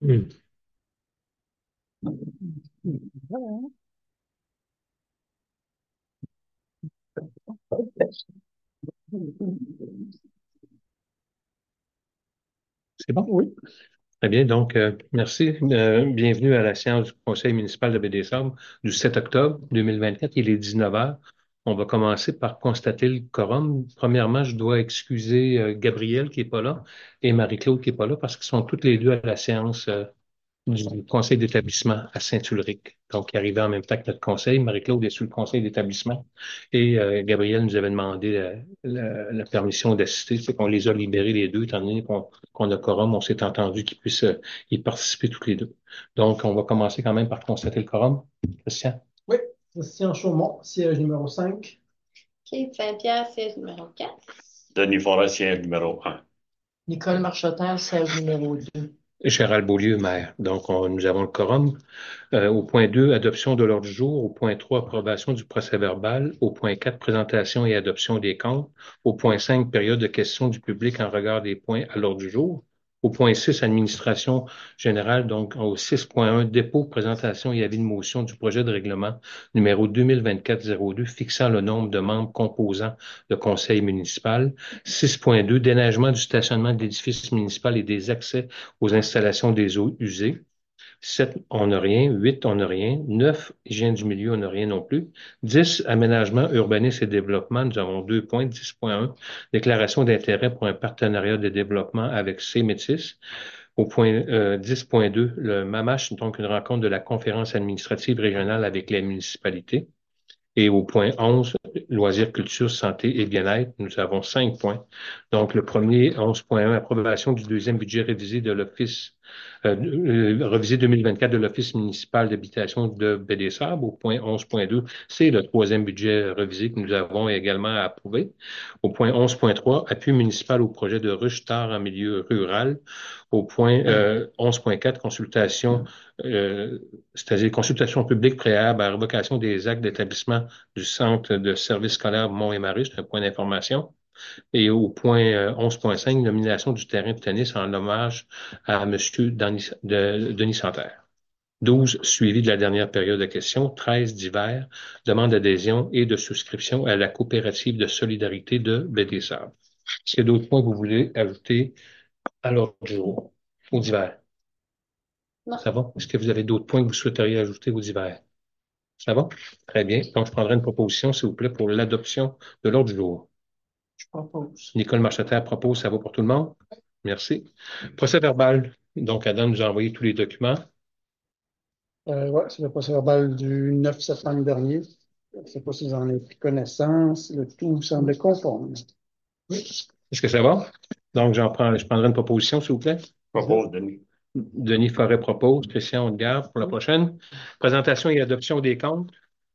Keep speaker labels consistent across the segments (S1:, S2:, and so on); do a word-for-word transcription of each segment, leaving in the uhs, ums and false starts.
S1: Hmm. C'est bon, oui. Très bien. Donc, euh, merci. Euh, bienvenue à la séance du Conseil municipal de Baie-des-Sables du sept octobre deux mille vingt-quatre. Il est dix-neuf heures. On va commencer par constater le quorum. Premièrement, je dois excuser euh, Gabriel qui est pas là et Marie-Claude qui est pas là parce qu'ils sont toutes les deux à la séance euh, du conseil d'établissement à Saint-Ulrich. Donc, il arrivait en même temps que notre conseil. Marie-Claude est sur le conseil d'établissement et euh, Gabriel nous avait demandé euh, la, la permission d'assister. C'est qu'on les a libérés les deux, étant donné qu'on qu'on a quorum, on s'est entendu qu'ils puissent euh, y participer tous les deux. Donc, on va commencer quand même par constater le quorum. Christian?
S2: Oui, Christian Chaumont, siège numéro cinq.
S3: Kate Saint-Pierre, siège numéro quatre.
S4: Denis Forestier, numéro un.
S2: Nicole Marchotin, siège numéro deux.
S1: Gérald Beaulieu, maire. Donc, on- nous avons le quorum. Euh, au point deux, adoption de l'ordre du jour. Au point trois, approbation du procès-verbal. Au point quatre, présentation et adoption des comptes. Au point cinq, période de questions du public en regard des points à l'ordre du jour. Au point six, administration générale. Donc, au six point un, dépôt, présentation et avis de motion du projet de règlement numéro deux mille vingt-quatre zéro deux fixant le nombre de membres composant le conseil municipal. six point deux, déneigement du stationnement de l'édifice municipal et des accès aux installations des eaux usées. Sept, on n'a rien. Huit, on n'a rien. Neuf, hygiène du milieu, on n'a rien non plus. Dix, aménagement, urbanisme et développement, nous avons deux points. Dix point un, déclaration d'intérêt pour un partenariat de développement avec C-Métis. Au point euh, dix point deux, le MAMACH, donc une rencontre de la conférence administrative régionale avec les municipalités. Et au point onze, loisirs, culture, santé et bien-être, nous avons cinq points. Donc, le premier, onze point un, approbation du deuxième budget révisé de l'Office, euh, euh, révisé deux mille vingt-quatre de l'Office municipal d'habitation de Baie-des-Sables. Au point onze point deux, c'est le troisième budget révisé que nous avons également approuvé. Au point onze point trois, appui municipal au projet de ruche tard en milieu rural. Au point euh, onze point quatre, consultation, euh, c'est-à-dire consultation publique préalable à la révocation des actes d'établissement du Centre de services scolaires Mont-et-Marie, c'est un point d'information. Et au point euh, onze point cinq, nomination du terrain de tennis en hommage à M. Denis, de, Denis Santerre. douze, suivi de la dernière période de questions. treize, divers, demande d'adhésion et de souscription à la coopérative de solidarité de Baie-des-Sables. Est-ce qu'il y a d'autres points que vous voulez ajouter à l'ordre du jour ou divers?
S3: Non.
S1: Ça va? Est-ce que vous avez d'autres points que vous souhaiteriez ajouter aux divers? Ça va? Très bien. Donc, je prendrai une proposition, s'il vous plaît, pour l'adoption de l'ordre du jour.
S2: Je propose.
S1: Nicole Marcheterre propose, ça va pour tout le monde? Merci. Procès verbal. Donc, Adam nous a envoyé tous les documents.
S2: Euh, ouais, c'est le procès-verbal du neuf septembre dernier. Je ne sais pas si vous en avez pris connaissance. Le tout semblait conforme. Oui.
S1: Est-ce que ça va? Donc, j'en prends, je prendrai une proposition, s'il vous plaît.
S4: Propose, Denis.
S1: Denis Forêt propose. Christian, on le garde pour la prochaine. Présentation et adoption des comptes.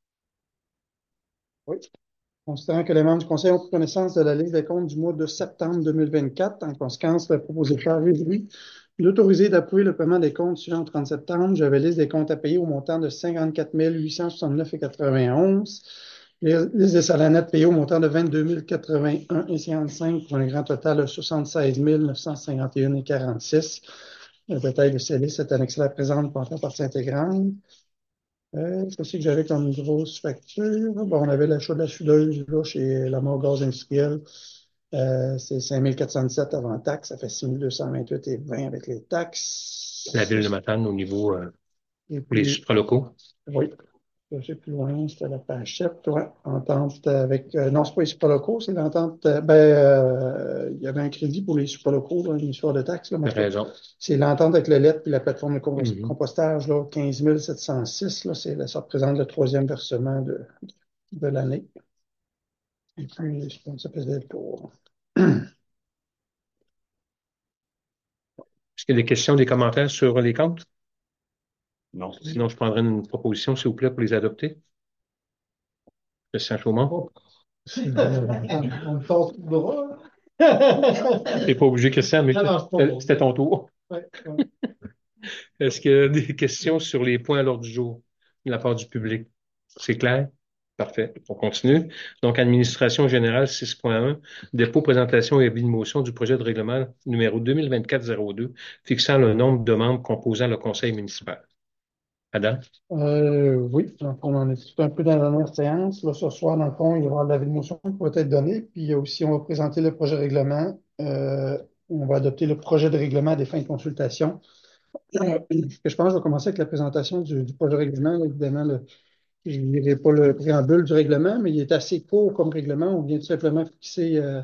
S2: Oui. Considérant que les membres du Conseil ont pris connaissance de la liste des comptes du mois de septembre deux mille vingt-quatre, en conséquence, le propositeur réduit d'autoriser et d'approuver le paiement des comptes suivant le trente septembre. J'avais liste des comptes à payer au montant de cinquante-quatre mille huit cent soixante-neuf virgule quatre-vingt-onze. Liste des salaires nets payés au montant de vingt-deux mille quatre-vingt-un virgule cinquante-cinq pour un grand total de soixante-seize mille neuf cent cinquante et un virgule quarante-six. Le détail de ces listes est annexé à la présente pour en faire partie intégrante. Euh, Qu'est-ce que j'avais comme grosse facture? Bon, on avait l'achat de la soudeuse là, chez la mort gaz industriel. Euh, c'est cinq mille quatre cent dix-sept avant taxes. Ça fait six mille deux cent vingt-huit et vingt avec les
S1: La
S2: taxes.
S1: ville de Matane au niveau euh,
S2: Et
S1: pour les
S2: puis,
S1: supralocaux.
S2: oui, c'est plus loin, c'était la page sept, ouais. Entente avec. Euh, non, c'est pas les supralocaux, c'est l'entente. Euh, ben, euh, il y avait un crédit pour les supralocaux, là, une histoire de taxes, là, mais en
S1: T'as
S2: tout cas,
S1: raison.
S2: c'est l'entente avec le L E T puis la plateforme de compos-
S1: Mhm.
S2: compostage, là, quinze mille sept cent six, là, c'est, ça représente le troisième versement de, de l'année. Et puis, je pense que ça faisait le tour.
S1: Est-ce qu'il y a des questions, des commentaires sur les comptes?
S4: Non.
S1: Sinon, je prendrai une proposition, s'il vous plaît, pour les adopter. Christian Chaumont.
S2: Oh. On me tord le bras.
S1: T'es pas obligé, Christian, mais
S2: Non, non, c'est pas
S1: c'était
S2: bon.
S1: c'était ton tour.
S2: Ouais, ouais.
S1: Est-ce qu'il y a des questions sur les points à l'ordre du jour de la part du public? C'est clair? Parfait. On continue. Donc, administration générale six point un, dépôt, présentation et avis de motion du projet de règlement numéro deux mille vingt-quatre zéro deux, fixant le nombre de membres composant le conseil municipal. Adam?
S2: Euh, oui, donc on en est tout un peu dans la dernière séance. Là, ce soir, dans le fond, il va y avoir l'avis de motion qui va être donné. Puis il y a aussi, on va présenter le projet de règlement. Euh, on va adopter le projet de règlement à des fins de consultation. Euh, je pense que je vais commencer avec la présentation du, du projet de règlement. Là, évidemment, le- je ne lirai pas le préambule du règlement, mais il est assez court comme règlement. On vient tout simplement fixer, euh,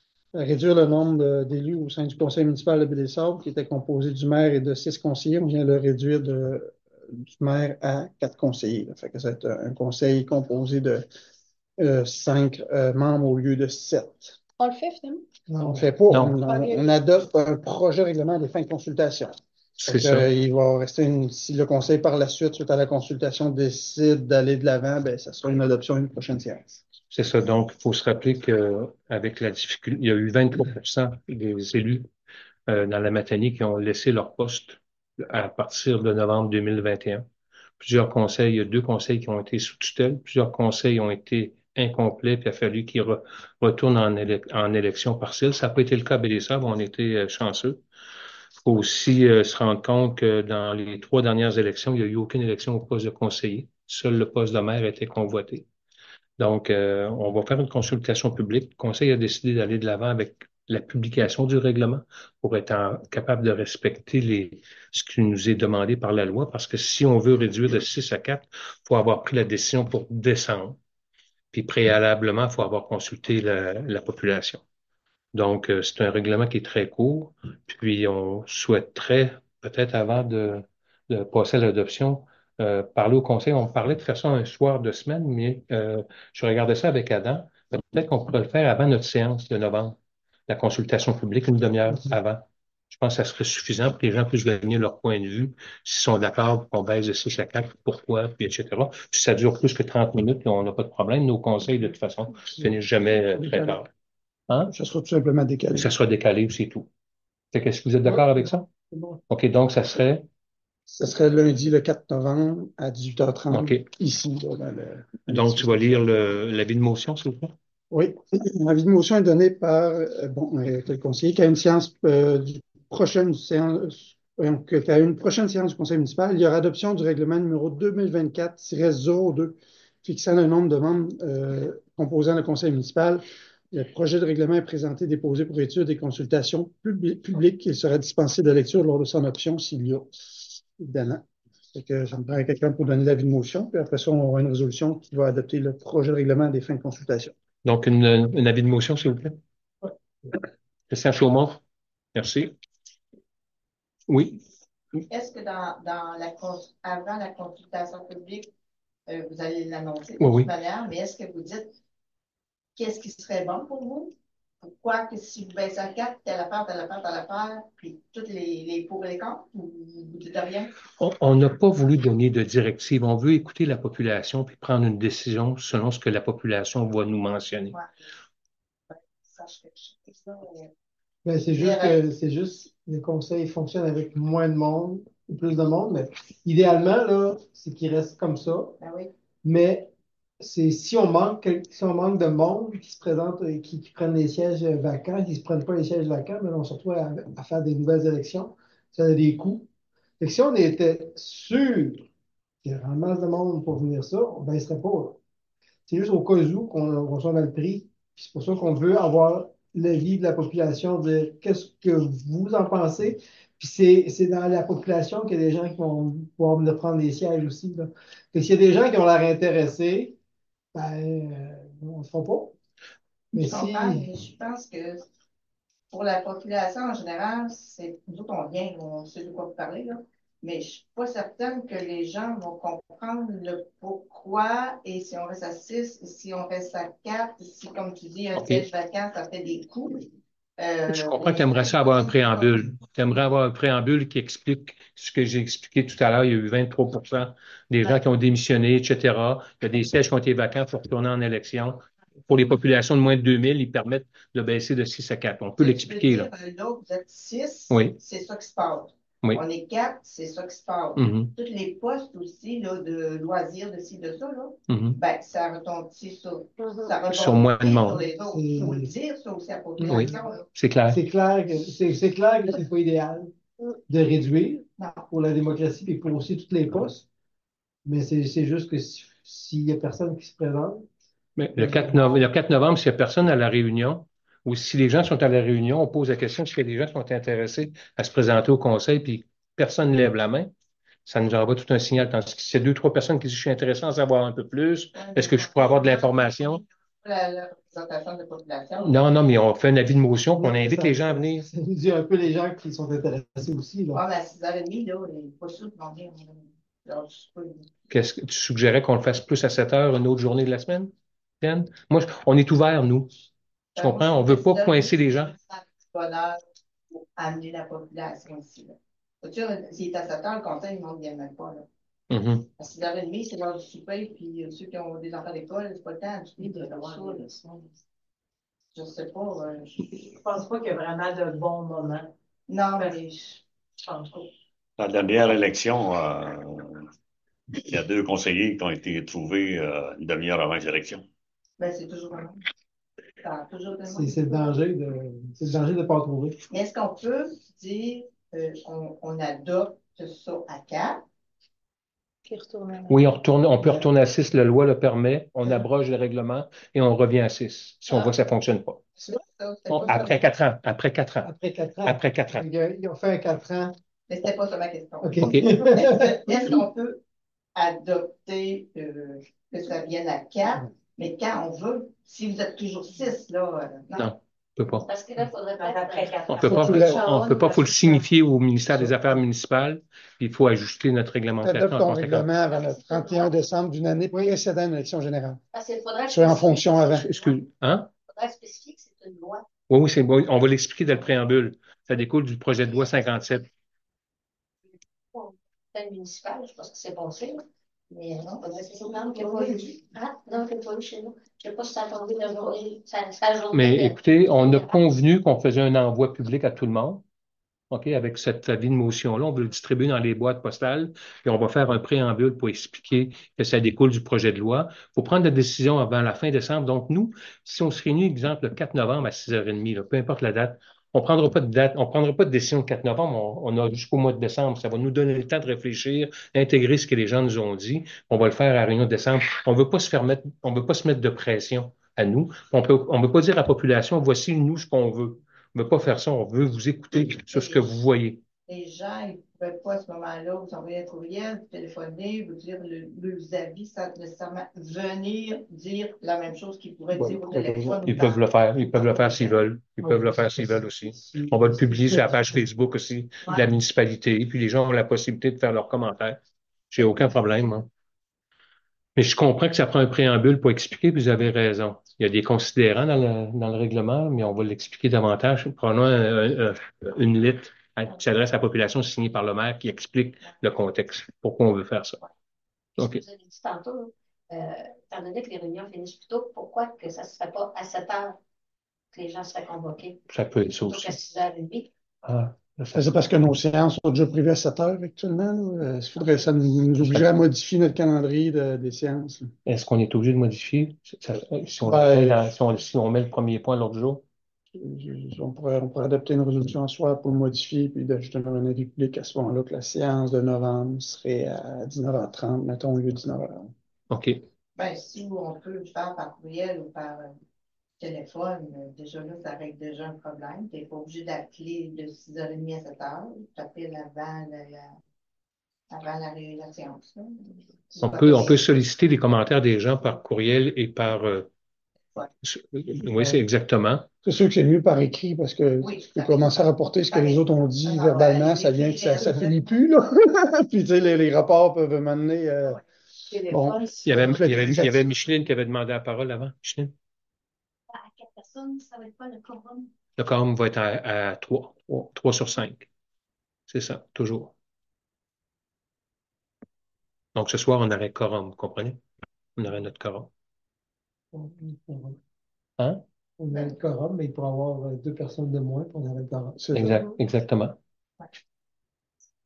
S2: à réduire le nombre de- d'élus au sein du conseil municipal de Baie-des-Sables, qui était composé du maire et de six conseillers. On vient le réduire de, du maire à quatre conseillers. Là. Fait que c'est un conseil composé de euh, cinq euh, membres au lieu de sept.
S3: On le fait finalement?
S2: Non, on ne fait pas.
S1: Non.
S2: On, on- on adopte un projet de règlement à des fins de consultation. Fait
S1: C'est
S2: que,
S1: ça.
S2: euh, il va rester une, si le conseil par la suite, suite à la consultation, décide d'aller de l'avant, ben, ça sera une adoption à une prochaine séance.
S1: C'est ça. Donc, il faut se rappeler qu'avec la difficulté, il y a eu vingt-trois pour cent des élus euh, dans la Matanie qui ont laissé leur poste à partir de novembre deux mille vingt et un. Plusieurs conseils, il y a deux conseils qui ont été sous tutelle, plusieurs conseils ont été incomplets, puis il a fallu qu'ils re- retournent en, élec- en élection partielle. Ça n'a pas été le cas à Bélessab, on était euh, chanceux. Il faut aussi euh, se rendre compte que dans les trois dernières élections, il n'y a eu aucune élection au poste de conseiller. Seul le poste de maire était convoité. Donc, euh, on va faire une consultation publique. Le conseil a décidé d'aller de l'avant avec la publication du règlement pour être en- capable de respecter les, ce qui nous est demandé par la loi, parce que si on veut réduire de six à quatre, il faut avoir pris la décision pour décembre. Puis préalablement, il faut avoir consulté la, la population. Donc, euh, c'est un règlement qui est très court. Puis, on souhaiterait, peut-être avant de, de passer à l'adoption, euh, parler au conseil. On parlait de faire ça un soir de semaine, mais euh, je regardais ça avec Adam. Peut-être qu'on pourrait le faire avant notre séance de novembre, la consultation publique, une demi-heure avant. Je pense que ça serait suffisant pour que les gens puissent gagner leur point de vue, s'ils sont d'accord pour qu'on baisse de six à quatre, pourquoi, puis et cetera. Si ça dure plus que trente minutes, on n'a pas de problème. Nos conseils, de toute façon, finissent jamais euh, très tard. Hein?
S2: Ça sera tout simplement décalé.
S1: Ça sera décalé, c'est tout. Fait que, est-ce que vous êtes d'accord
S2: Ouais,
S1: avec ça?
S2: c'est bon.
S1: OK, donc ça serait,
S2: Ce serait lundi le quatre novembre à dix-huit heures trente,
S1: OK.
S2: ici, là, dans le, à
S1: Donc, tu vas
S2: l'édifice.
S1: lire le, l'avis de motion, s'il vous plaît?
S2: Oui, l'avis de motion est donné par euh, bon, euh, le conseiller qu'à une séance euh, du prochaine séance, voyons, que- qu'à une prochaine séance du conseil municipal, il y aura adoption du règlement numéro deux mille vingt-quatre zéro deux fixant le nombre de membres euh, composant le conseil municipal. Le projet de règlement est présenté, déposé pour étude et consultation publi- publique. Il sera dispensé de lecture lors de son option s'il y a, évidemment. Fait que ça me prend quelqu'un pour donner l'avis de motion, puis après ça, on aura une résolution qui va adopter le projet de règlement à des fins de consultation.
S1: Donc, une, une avis de motion, s'il vous plaît? Christian Chaumont? Merci. Oui.
S5: Est-ce que dans, dans la, cons- avant la consultation publique, euh, vous allez l'annoncer de
S1: Oui,
S5: toute
S1: oui.
S5: manière, mais est-ce que vous dites qu'est-ce qui serait bon pour vous? Pourquoi que si vous baissez à quatre, telle affaire, telle affaire, telle affaire, puis toutes les, les pour et les contre, ou vous dites rien?
S1: On on n'a pas voulu donner de directive. On veut écouter la population puis prendre une décision selon ce que la population va nous mentionner.
S5: Ouais. Ouais, ça, je fais- je fais ça, euh,
S6: Ben, c'est juste
S5: Direct.
S6: que c'est juste le conseil fonctionne avec moins de monde ou plus de monde, mais idéalement, là, c'est qu'il reste comme ça.
S5: Ben oui.
S6: Mais c'est si on manque, quel- si on manque de monde qui se présente et qui, qui prennent les sièges vacants, qui ne se prennent pas les sièges vacants, mais on se retrouve à, à faire des nouvelles élections. Ça a des coûts. Fait que si on était sûr qu'il y a un masse de monde pour venir ça, on ne baisserait pas, là. C'est juste au cas où qu'on qu'on soit mal pris. Puis c'est pour ça qu'on veut avoir l'avis de la population de qu'est-ce que vous en pensez. Puis c'est, c'est dans la population qu'il y a des gens qui vont pouvoir venir prendre des sièges aussi, là. Fait que s'il y a des gens qui ont l'air intéressés, ben, euh, on ne le fera pas. Mais
S5: Je comprends,
S6: si.
S5: mais je pense que pour la population en général, c'est nous autres, on vient, on sait de quoi vous parlez, là. Mais je ne suis pas certaine que les gens vont comprendre le pourquoi et si on reste à six, si on reste à quatre, si, comme tu dis, un
S1: OK.
S5: siège vacant, ça fait des coûts. Euh,
S1: Je comprends que
S5: les
S1: tu aimerais
S5: gens
S1: ça avoir un
S5: comprennent pas.
S1: préambule. Tu aimerais avoir un préambule qui explique ce que j'ai expliqué tout à l'heure. Il y a eu vingt-trois pour cent des gens
S5: Ouais.
S1: qui ont démissionné, et cetera. Il y a des sièges qui ont été vacants pour retourner en élection. Pour les populations de moins de deux mille, ils permettent de baisser de six à quatre. On peut
S5: Tu veux
S1: l'expliquer, là.
S5: dire, euh, là, vous êtes six,
S1: Oui.
S5: c'est ça qui se passe.
S1: Oui.
S5: On est quatre, c'est ça qui se passe.
S1: Mhm.
S5: Tous les postes aussi, là, de loisirs, de ci, de ça, là,
S1: Mhm.
S5: ben, ça retombe sur,
S3: Mhm.
S5: ça
S1: Sur moins de
S5: retombe sur
S1: monde.
S5: les autres.
S6: C'est-
S5: Il faut le dire, ça aussi, à la
S1: Oui,
S5: population, là.
S1: c'est clair.
S6: C'est clair que c'est c'est clair que c'est pas idéal
S3: Mm.
S6: de réduire
S5: Non.
S6: pour la démocratie et pour aussi tous les postes. Mais c'est c'est juste que si- s'il y a personne qui se présente,
S1: Mais le quatre novembre, le quatre novembre, s'il n'y a personne à la réunion, ou si les gens sont à la réunion, on pose la question est-ce que les gens sont intéressés à se présenter au conseil, puis personne ne lève la main, ça nous envoie tout un signal. Tandis que s'il y a deux, trois personnes qui disent je suis intéressé à en savoir un peu plus, est-ce que je pourrais avoir de l'information?
S5: La, la représentation de la population.
S1: Non, non, mais on fait un avis de motion, puis on
S6: non,
S1: invite
S6: ça,
S1: les gens à
S6: ça,
S1: venir.
S6: ça nous dit un peu les gens qui sont intéressés aussi. Là.
S5: Ouais, mais à six heures trente, là, il n'est pas sûr qu'ils vont venir. Alors, je sais pas.
S1: Qu'est-ce que tu suggérais qu'on le fasse plus à sept heures, une autre journée de la semaine? Ken? Moi, je- on est ouvert, nous. Tu
S5: Ben, moi,
S1: comprends?
S5: je
S1: On
S5: trouve
S1: veut
S5: que
S1: pas
S5: six heures
S1: coincer
S5: trente,
S1: les gens.
S5: c'est un bonheur pour amener la population ici, là. Tu sais, s'il est à sept heures, le conseil, le monde ne vient même pas, là.
S1: Mhm.
S5: À six heures trente, c'est l'heure du souper, puis euh, ceux qui ont des enfants d'école, c'est pas le temps du de faire ça, là. Je sais pas. euh, je-
S7: Je pense pas qu'il y a vraiment de bons moments.
S5: Non, mais je-
S7: Je pense pas.
S4: La dernière élection, euh, il y a deux conseillers qui ont été trouvés euh, une demi-heure avant les élections.
S5: ben, c'est toujours un monde. Ça a toujours été un
S6: C'est
S5: monde.
S6: c'est le danger de c'est le danger de ne pas en trouver.
S5: Mais est-ce qu'on peut dire, euh, on, on adopte ça à quatre?
S3: Puis retourner à la-
S1: Oui, on retourne, on peut retourner à six, la loi le permet, on abroge le règlement et on revient à six, si on voit que ça fonctionne pas.
S5: C'est vrai, ça? C'était
S1: On-
S5: pas ça.
S1: après quatre ans, après quatre ans,
S6: Après quatre ans.
S1: après quatre ans.
S6: Ils ils ont fait un quatre ans.
S5: Mais c'était pas ça ma question.
S6: OK.
S1: OK.
S5: Est-ce est-ce qu'on peut adopter euh, que ça vienne à quatre, mais quand on veut? Si vous êtes toujours six, là, euh, non.
S1: Non, on peut pas.
S3: Parce que là, il faudrait
S7: Donc,
S3: peut-être.
S7: après quatre
S1: On
S7: ans.
S1: peut pas,
S2: Faut que tu
S1: on peut pas, faut le signifier au ministère des Affaires municipales, puis il faut ajuster notre
S2: Tu
S1: réglementation
S2: adoptes
S1: en
S2: ton
S1: conséquence.
S2: règlement avant le trente et un décembre d'une année précédant une élection générale.
S3: Parce qu'il faudrait
S2: Tu es en
S3: spécifier
S2: fonction
S3: que
S2: avant.
S3: c'est une
S1: Excuse,
S3: loi.
S1: hein?
S3: Il faudrait spécifier que c'est une loi.
S1: Oui, oui, c'est bon. On va l'expliquer dans le préambule. Ça découle du projet de loi cinquante-sept.
S3: Pour le municipal, je pense que c'est passé, là. Mais non, il faudrait que c'est une norme qu'il n'y a pas eu. Ah, non, qu'il n'y a pas eu chez nous. Je ne sais pas si ça a tombé la journée. Ça, ça a journée
S1: Mais
S3: de-
S1: écoutez, on a convenu qu'on faisait un envoi public à tout le monde. OK, avec cette avis de motion-là, on veut le distribuer dans les boîtes postales, puis on va faire un préambule pour expliquer que ça découle du projet de loi. Il faut prendre la décision avant la fin décembre. Donc, nous, si on se réunit, exemple, le quatre novembre à six heures trente, là, peu importe la date, on prendra pas de date, on prendra pas de décision le quatre novembre, on, on a jusqu'au mois de décembre. Ça va nous donner le temps de réfléchir, d'intégrer ce que les gens nous ont dit. On va le faire à la réunion de décembre. On veut pas se faire mettre, on veut pas se mettre de pression à nous. On peut, on veut pas dire à la population, voici nous ce qu'on veut. On ne veut pas faire ça, on veut vous écouter sur ce que vous voyez.
S5: Les gens, ils ne pouvaient pas à ce moment-là vous envoyer un courriel, vous téléphoner, vous dire le, leurs avis, sans nécessairement venir dire la même chose qu'ils pourraient dire au téléphone.
S1: Ils peuvent le faire, ils peuvent le faire s'ils veulent. Ils peuvent le faire s'ils veulent aussi. On va le publier sur la page Facebook aussi de la municipalité, puis les gens ont la possibilité de faire leurs commentaires. J'ai aucun problème, moi. Mais je comprends que ça prend un préambule pour expliquer, puis vous avez raison. Il y a des considérants dans le, dans le règlement, mais on va l'expliquer davantage. Prenons un- un- une lettre qui s'adresse à la population signée par le maire qui explique le contexte, pourquoi on veut faire ça.
S3: Puis,
S1: OK.
S3: je vous avais dit tantôt, euh, étant donné que les réunions finissent plus tôt, pourquoi que ça ne se fait pas à sept heures que les gens seraient convoqués
S1: Ça peut être ça
S3: plutôt qu'à
S1: aussi.
S3: six heures trente?
S1: Ah, ça,
S2: C'est parce que nos séances sont déjà prévues à sept heures actuellement. Là. Euh, il faudrait, ça nous nous obligerait à modifier notre calendrier de- des séances. Là.
S1: Est-ce qu'on est obligé de modifier? Ça- si, on,
S2: Ouais.
S1: dans- si, on, si on met le premier point l'autre jour?
S2: Je- On pourrait, on pourrait adopter une résolution à soir pour le modifier, puis d'ajouter un avis public à ce moment-là, que la séance de novembre serait à dix-neuf heures trente, mettons, au lieu de dix-neuf heures.
S1: OK.
S5: Ben, si on peut le faire par courriel ou par euh, téléphone, euh, déjà là, ça règle déjà un problème. Tu n'es pas obligé d'appeler de six heures trente à sept heures. Tu appelles avant la, la- avant la, ré- la séance. Là.
S1: On peut, on peut solliciter les commentaires des gens par courriel et par... euh,
S5: Ouais.
S1: Oui, c'est exactement.
S2: C'est sûr que c'est mieux par écrit parce que
S5: Oui,
S2: tu peux
S5: ça
S2: commencer à
S5: fait-
S2: rapporter ce que
S5: ça
S2: les
S5: fait-
S2: autres ont dit
S5: Ah,
S2: verbalement,
S5: ben,
S2: ça vient
S5: les
S2: que ça, ça
S5: courriels,
S2: finit plus, là. Puis, tu sais, les, les rapports peuvent m'amener. euh,
S7: Téléphone,
S2: Bon.
S1: Il y avait,
S2: Je vais
S1: il y avait,
S2: être
S1: il y avait
S2: fatigué.
S1: Micheline qui avait demandé la parole avant. Micheline?
S3: À quatre personnes, ça va être pas le quorum?
S1: Le quorum va être à, à trois. trois sur cinq. C'est ça, toujours. Donc, ce soir, on aurait quorum, vous comprenez? On aurait notre quorum. Hein?
S6: On a le quorum, mais il pourrait y avoir euh, deux personnes de moins, puis on aurait le quorum.
S2: C'est ça.
S1: Exact, exactement.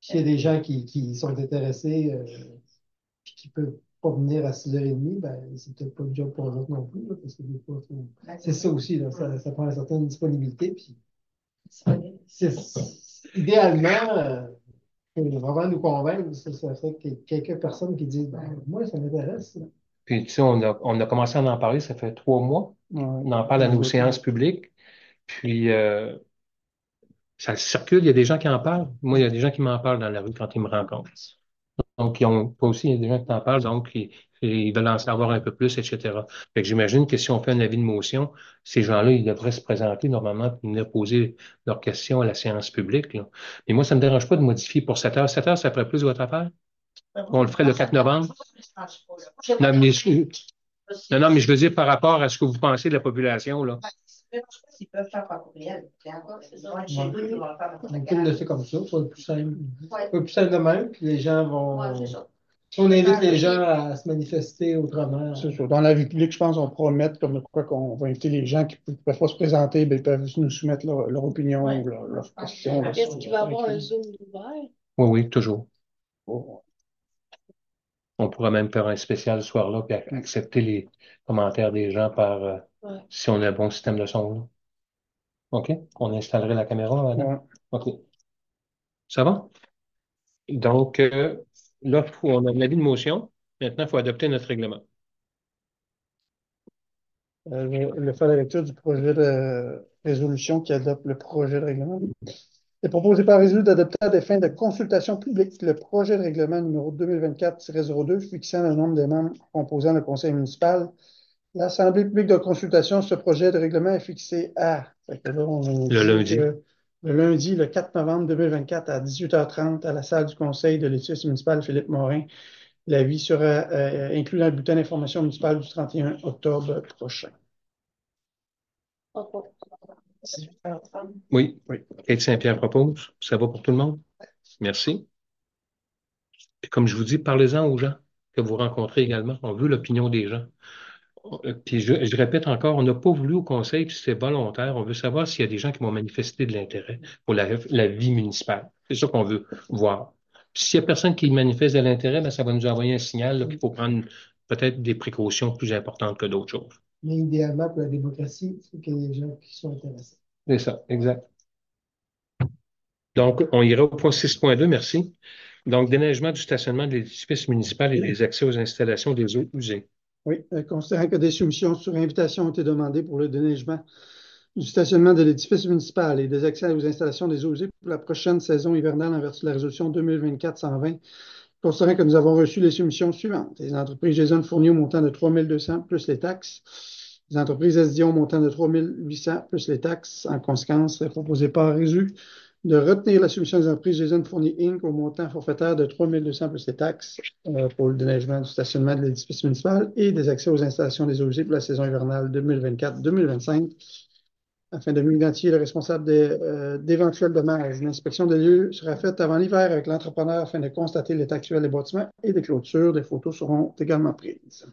S6: S'il y a des gens qui, qui sont intéressés euh, puis qui ne peuvent pas venir à six heures trente, ben, c'est peut-être pas le job pour eux autres non plus, là, parce que des fois, faut- c'est ça aussi, là, ça, ça prend une certaine disponibilité. Puis c'est, idéalement, euh, pour vraiment nous convaincre, ça, ça fait que quelques personnes qui disent ben, moi, ça m'intéresse. Là.
S1: Puis, tu sais, on a, on a commencé à en parler, ça fait trois mois.
S2: Ouais.
S1: On en parle à nos séances publiques. Puis, euh, ça circule, il y a des gens qui en parlent. Moi, il y a des gens qui m'en parlent dans la rue quand ils me rencontrent. Donc, ils ont, toi aussi, il y a des gens qui t'en parlent, donc ils, ils veulent en savoir un peu plus, et cetera. Fait que j'imagine que si on fait un avis de motion, ces gens-là, ils devraient se présenter normalement pour venir poser leurs questions à la séance publique, là. Mais moi, ça me dérange pas de modifier pour sept heures. sept heures, ça ferait plus votre affaire? On le ferait le quatre novembre? Non, mais je, non, non, mais je veux dire par rapport à ce que vous pensez de la population, là.
S5: Ils peuvent faire par courriel. Ils vont être chez
S6: Ouais.
S5: eux, ils vont le faire dans
S6: On
S5: la
S6: peut le
S5: carte.
S6: laisser comme ça, pas plus simple.
S3: Ouais.
S6: Pas plus simple de même, puis les gens vont.
S3: Ouais, c'est ça.
S6: Si on invite les gens à se manifester autrement.
S2: C'est sûr. Dans la vie publique, je pense qu'on pourra mettre comme de quoi qu'on va inviter les gens qui ne peuvent pas se présenter, ben, ils peuvent nous soumettre leur, leur opinion
S5: Ouais.
S2: ou leur, leur question.
S8: Est-ce qu'il va y avoir un Zoom ouvert?
S1: Oui, oui, toujours.
S2: Oh.
S1: On pourra même faire un spécial ce soir-là puis ac- accepter les commentaires des gens par euh,
S8: Ouais.
S1: si on a un bon système de son, là. OK? On installerait la caméra, madame?
S2: Ouais.
S1: OK. Ça va? Donc, euh, là, faut- on a un avis de motion. Maintenant, il faut adopter notre règlement.
S2: Euh, je je vais faire la lecture du projet de résolution qui adopte le projet de règlement. Il est proposé par résolu d'adopter à des fins de consultation publique le projet de règlement numéro deux mille vingt-quatre tiret zéro deux fixant le nombre de membres composant le conseil municipal. L'Assemblée publique de consultation, ce projet de règlement est fixé à, fait que là, on
S1: Le
S2: dit
S1: lundi.
S2: que le lundi, le quatre novembre deux mille vingt-quatre à dix-huit heures trente à la salle du conseil de l'édifice municipal Philippe Morin. L'avis sera euh, inclus dans le bulletin d'information municipal du trente et un octobre prochain.
S8: Ok.
S1: Oui.
S2: Oui.
S1: Kate Saint-Pierre propose. Ça va pour tout le monde? Merci. Puis comme je vous dis, parlez-en aux gens que vous rencontrez également. On veut l'opinion des gens. Euh, Puis je, je répète encore, on n'a pas voulu au conseil, puis c'est volontaire. On veut savoir s'il y a des gens qui vont manifester de l'intérêt pour la, la vie municipale. C'est ça qu'on veut voir. Puis s'il y a personne qui manifeste de l'intérêt, ben, ça va nous envoyer un signal là, qu'il faut prendre peut-être des précautions plus importantes que d'autres choses.
S6: Mais idéalement, pour la démocratie, il faut qu'il y ait des gens qui sont intéressés.
S1: C'est ça, exact. Donc, on ira au point six point deux, merci. Donc, déneigement du stationnement de l'édifice municipal et des accès aux installations des eaux usées.
S2: Oui, euh, considérant que des soumissions sur invitation ont été demandées pour le déneigement du stationnement de l'édifice municipal et des accès aux installations des eaux usées pour la prochaine saison hivernale en vertu de la résolution deux mille vingt-quatre cent vingt, considérant que nous avons reçu les soumissions suivantes. Les entreprises Jason fournies au montant de trois mille deux cents plus les taxes. Les entreprises S D I O au montant de trois mille huit cents plus les taxes. En conséquence, il est proposé par Résu de retenir la soumission des entreprises Jason fournies Incorporated au montant forfaitaire de trois mille deux cents plus les taxes euh, pour le déneigement du stationnement de l'édifice municipal et des accès aux installations des eaux usées pour la saison hivernale deux mille vingt-quatre deux mille vingt-cinq afin de mieux identifier le responsable des, euh, d'éventuels dommages. Une inspection des lieux sera faite avant l'hiver avec l'entrepreneur afin de constater l'état actuel des bâtiments et des clôtures. Des photos seront également prises.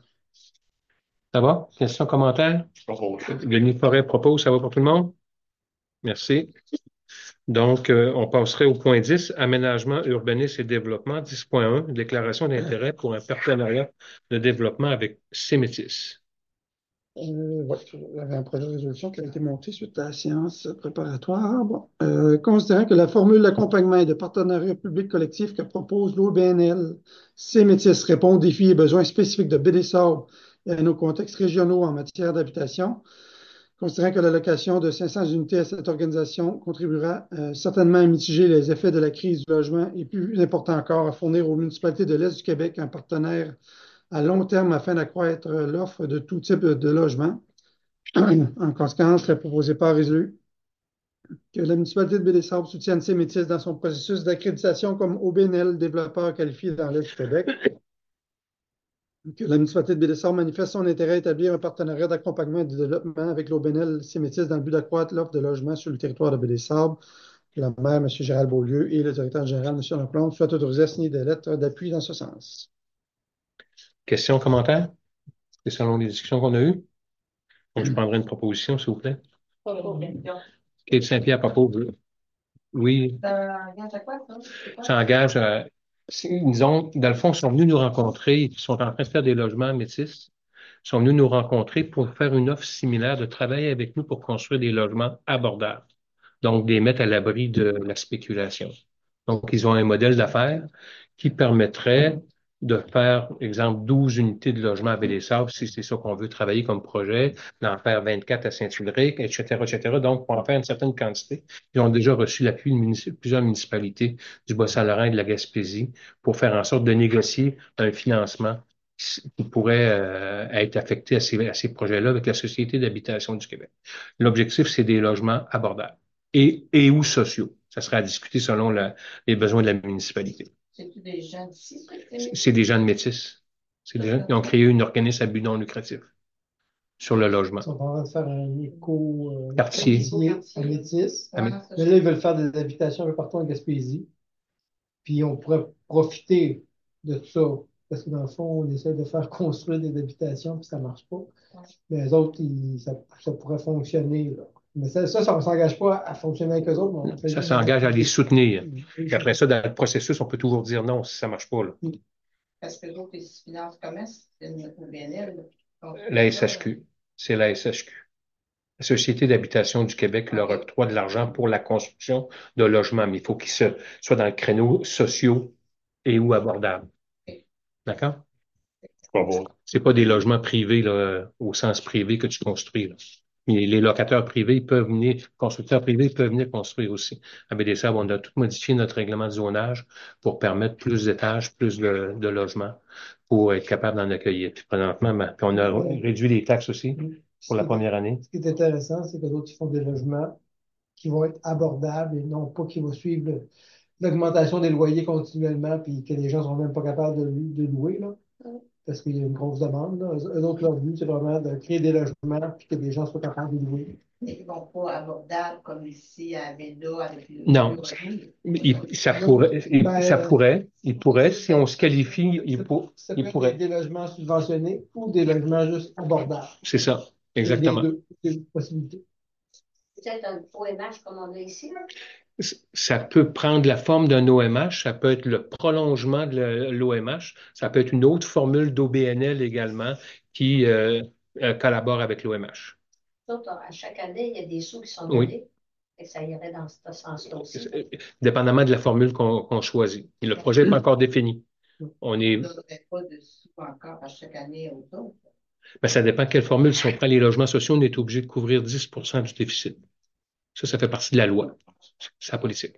S1: Ça va? Questions, commentaires?
S4: Je propose.
S1: Denis Forêt propose, ça va pour tout le monde? Merci. Donc, euh, on passerait au point dix, aménagement, urbanisme et développement. dix point un, déclaration d'intérêt pour un partenariat de développement avec Sémétis.
S2: Euh, ouais, il y avait un projet de résolution qui a été monté suite à la séance préparatoire. Bon, euh, considérant que la formule d'accompagnement et de partenariat public collectif que propose l'O B N L Sémétis répond aux défis et besoins spécifiques de Bédessau et à nos contextes régionaux en matière d'habitation, considérant que l'allocation de cinq cents unités à cette organisation contribuera euh, certainement à mitiger les effets de la crise du logement et plus important encore, à fournir aux municipalités de l'Est du Québec un partenaire à long terme afin d'accroître l'offre de tout type de logement. En conséquence, il est proposé par résolu que la municipalité de Baie-des-Sables soutienne Sémétis dans son processus d'accréditation comme O B N L développeur qualifié dans l'Est du Québec. Que la municipalité de Baie-des-Sables manifeste son intérêt à établir un partenariat d'accompagnement et de développement avec l'O B N L Sémétis dans le but d'accroître l'offre de logement sur le territoire de Baie-des-Sables. Que la maire, M. Gérald Beaulieu, et le directeur général, M. Lecomte, soient autorisés à signer des lettres d'appui dans ce sens.
S1: Questions, commentaires? C'est selon les discussions qu'on a eues. Donc, je prendrai une proposition, s'il vous plaît.
S8: Pas pour.
S1: Kate Saint-Pierre propose. Oui,
S5: Ça engage à quoi, ça? C'est quoi?
S1: ça engage, euh, c'est- ils ont, dans le fond, ils sont venus nous rencontrer, ils sont en train de faire des logements métis. Ils sont venus nous rencontrer pour faire une offre similaire, de travailler avec nous pour construire des logements abordables. Donc, des mettre à l'abri de la spéculation. Donc, ils ont un modèle d'affaires qui permettrait de faire, exemple, douze unités de logement à Baie-des-Sables, si c'est ça qu'on veut travailler comme projet, d'en faire vingt-quatre à Saint-Ulrich, et cetera, et cetera. Donc, pour en faire une certaine quantité, ils ont déjà reçu l'appui de munici- plusieurs municipalités du Bas-Saint-Laurent et de la Gaspésie pour faire en sorte de négocier un financement qui pourrait euh, être affecté à ces, à ces projets-là avec la Société d'habitation du Québec. L'objectif, c'est des logements abordables et, et ou sociaux. Ça sera à discuter selon la- les besoins de la municipalité.
S5: C'est-tu des gens d'ici, ça?
S1: C'est c'est des gens de métis. C'est des gens qui ont créé une organisme à but non lucratif sur le logement.
S6: Ils sont en train de faire un éco euh,
S1: Quartier.
S6: quartier à Métis.
S1: Ah, mais-
S5: Ouais, ça,
S6: Mais là, ils veulent faire des habitations un peu partout en Gaspésie. Puis on pourrait profiter de ça. Parce que dans le fond, on essaie de faire construire des habitations, puis ça marche pas. Mais les autres, ils- ça, ça pourrait fonctionner, là. Mais ça, ça, ça ne s'engage pas à fonctionner avec eux autres. Mais on fait
S1: Ça
S6: juste-
S1: s'engage à les soutenir. Puis après ça, dans le processus, on peut toujours dire non si ça marche pas, là.
S5: Parce que l'autre, les finances commerce, c'est une V N L. Donc,
S1: La S H Q. C'est la S H Q. La Société d'habitation du Québec leur octroie de l'argent pour la construction de logements, mais il faut qu'ils se, soient dans le créneau sociaux et ou abordables. D'accord?
S4: Pas beau.
S1: C'est pas des logements privés, là, au sens privé que tu construis, là. Mais les locataires privés ils peuvent venir, constructeurs privés ils peuvent venir construire aussi. À Baie-des-Sables, on a tout modifié notre règlement de zonage pour permettre plus d'étages, plus de, de logements pour être capable d'en accueillir. Puis présentement, ben, puis on a réduit les taxes aussi pour la première année.
S6: Ce qui est intéressant, c'est que d'autres, ils font des logements qui vont être abordables et non pas qui vont suivre le- l'augmentation des loyers continuellement, puis que les gens sont même pas capables de, de louer, là, parce qu'il y a une grosse demande, là. Eux eux autres, leur but, c'est vraiment de créer des logements, puis que les gens soient capables de louer.
S5: Ils ne vont pas abordables comme ici à Véda avec le.
S1: Non.
S5: le-
S1: Il- ça pourrait, il-
S6: Ben,
S1: ça pourrait, il pourrait, si on se qualifie, il,
S6: Ça-
S1: pour-
S6: ça peut
S1: il
S6: être
S1: pourrait.
S6: des, des logements subventionnés ou des logements juste abordables.
S1: C'est ça,
S6: Il y a
S1: exactement.
S6: les deux, deux possibilités.
S3: Peut-être un O M H comme on a ici, là.
S1: Ça peut prendre la forme d'un O M H, ça peut être le prolongement de l'O M H, ça peut être une autre formule d'O B N L également qui euh, euh, collabore avec l'O M H.
S3: D'autres, à chaque année, il y a des sous qui sont
S1: Oui.
S3: donnés. Et ça irait dans ce sens-là aussi.
S1: Dépendamment de la formule qu'on qu'on choisit. Et le projet n'est pas encore défini. On est,
S5: On n'aurait pas de sous encore à chaque année aux autres.
S1: ben, ça dépend de quelle formule. Si on prend les logements sociaux, on est obligé de couvrir dix pour cent du déficit. Ça, ça fait partie de la loi. C'est la politique.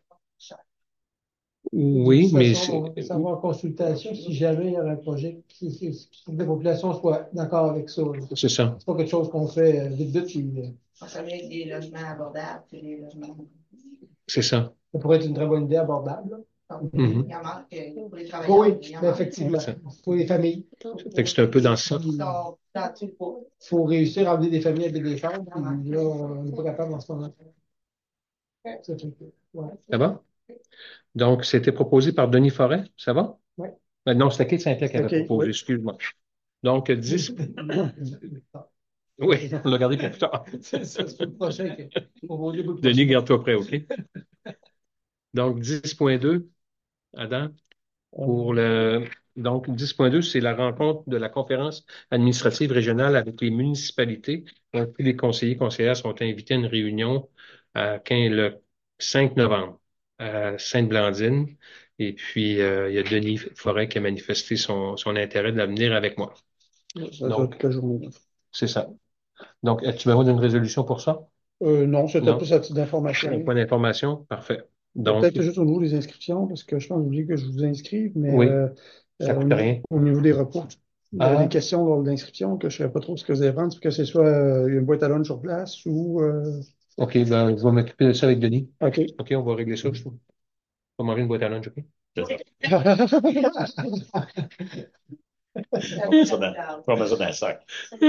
S1: Oui,
S6: De toute
S1: mais
S6: façon, on va savoir en consultation si jamais il y aurait un projet qui, qui, qui- que la population soit d'accord avec ça, là.
S1: c'est ça.
S6: C'est pas quelque chose qu'on fait euh, vite vite, puis euh,
S5: On savait avec des logements abordables, puis des logements.
S1: C'est ça.
S6: ça pourrait être une très bonne idée abordable, là.
S5: Donc,
S1: Mhm.
S5: il en manque euh, pour les travailleurs.
S6: Oui,
S5: il en
S6: mais
S5: manque.
S6: effectivement,
S1: C'est ça.
S6: pour les familles,
S1: Fait que c'est un peu dans ça.
S5: Ils sont dans tout le pot.
S6: il faut réussir à amener des familles avec des femmes, puis là, on n'est pas capable en ce moment. Ça fait que, ouais.
S1: Ça va? Donc, c'était proposé par Denis Forêt. Ça va?
S6: Oui.
S1: Euh, non, c'était Kate Saint-Pierre qui avait
S2: Ok,
S1: proposé,
S2: oui.
S1: excuse-moi. Donc, dix. Oui, on l'a gardé pour plus tard.
S6: C'est ça, c'est le prochain. que- on va au début du
S1: Denis,
S6: prochain.
S1: garde-toi prêt, OK? Donc, dix point deux, Adam, pour le. Donc, dix point deux, c'est la rencontre de la conférence administrative régionale avec les municipalités. Donc, tous les conseillers et conseillères sont invités à une réunion à quinze le cinq novembre à Sainte-Blandine. Et puis, euh, il y a Denis Forêt qui a manifesté son, son intérêt de venir avec moi.
S2: Ça dure
S1: Donc,
S2: toute la journée.
S1: c'est ça. Donc, as-tu besoin d'une résolution pour ça?
S2: Euh, non, c'était
S1: Non.
S2: plus à titre d'information.
S1: Point d'information? Parfait. Donc,
S2: Peut-être juste au niveau des inscriptions, parce que je pense oublié que je vous inscrive, mais
S1: Oui,
S2: euh,
S1: ça
S2: euh,
S1: coûte
S2: au,
S1: rien.
S2: au niveau des repas, il y avait
S1: Ah.
S2: des questions lors de l'inscription que je ne savais pas trop ce que vous allez prendre, que ce soit euh, une boîte à lunch sur place ou. euh,
S1: OK, ben, je vais m'occuper de ça avec Denis.
S2: OK.
S1: OK, on va régler ça, je trouve. On va manger une boîte à lunch, OK?
S4: C'est ça. Pas besoin d'un- pas besoin d'un sac.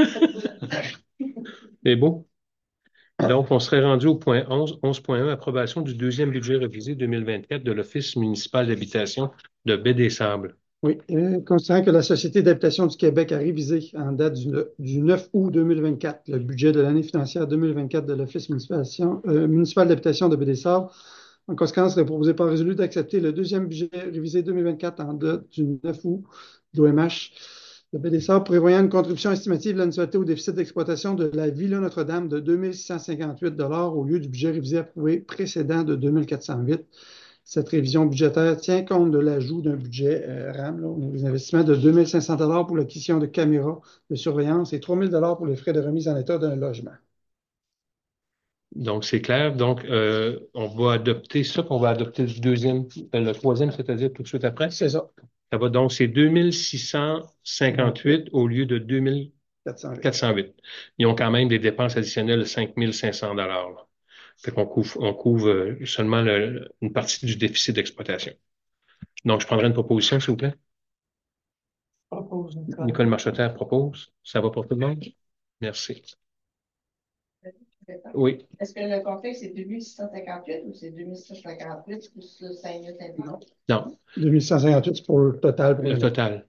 S1: C'est beau. Donc, on serait rendu au point onze, onze point un, approbation du deuxième budget révisé deux mille vingt-quatre de l'Office municipal d'habitation de Baie-des-Sables.
S2: Oui, euh, considérant que la Société d'habitation du Québec a révisé en date du, du neuf août deux mille vingt-quatre le budget de l'année financière deux mille vingt-quatre de l'Office municipal, euh, municipal d'habitation de Baie-des-Sables En conséquence, il est proposé par résolu d'accepter le deuxième budget révisé deux mille vingt-quatre en date du neuf août de l'O M H. Le B D S A prévoyant une contribution estimative de la municipalité au déficit d'exploitation de la Villa Notre-Dame de deux mille six cent cinquante-huit dollars au lieu du budget révisé approuvé précédent de deux mille quatre cent huit. Cette révision budgétaire tient compte de l'ajout d'un budget euh, RAM, là, des investissements de deux mille cinq cents dollars pour l'acquisition de caméras de surveillance et trois mille dollars pour les frais de remise en état d'un logement.
S1: Donc, c'est clair. Donc, euh, on va adopter ça, puis on va adopter le deuxième, euh, le troisième, c'est-à-dire tout de suite après.
S2: C'est ça.
S1: Ça va donc, c'est deux mille six cent cinquante-huit au lieu de deux mille quatre cent huit. Ils ont quand même des dépenses additionnelles de cinq mille cinq cents dollars. Là. Fait qu'on couvre, on couvre euh, seulement le- une partie du déficit d'exploitation. Donc, je prendrai une proposition, s'il vous plaît.
S7: Propose, Nicole.
S1: Nicole Marcheterre propose. Ça va pour tout le monde? Merci. Oui.
S5: Est-ce que le complet, c'est deux mille six cent cinquante-huit ou c'est deux mille six cent cinquante-huit plus le cinq mille cinquante?
S1: Non,
S2: deux mille cent cinquante-huit, c'est pour le total. Pour
S1: le
S2: le-
S1: total.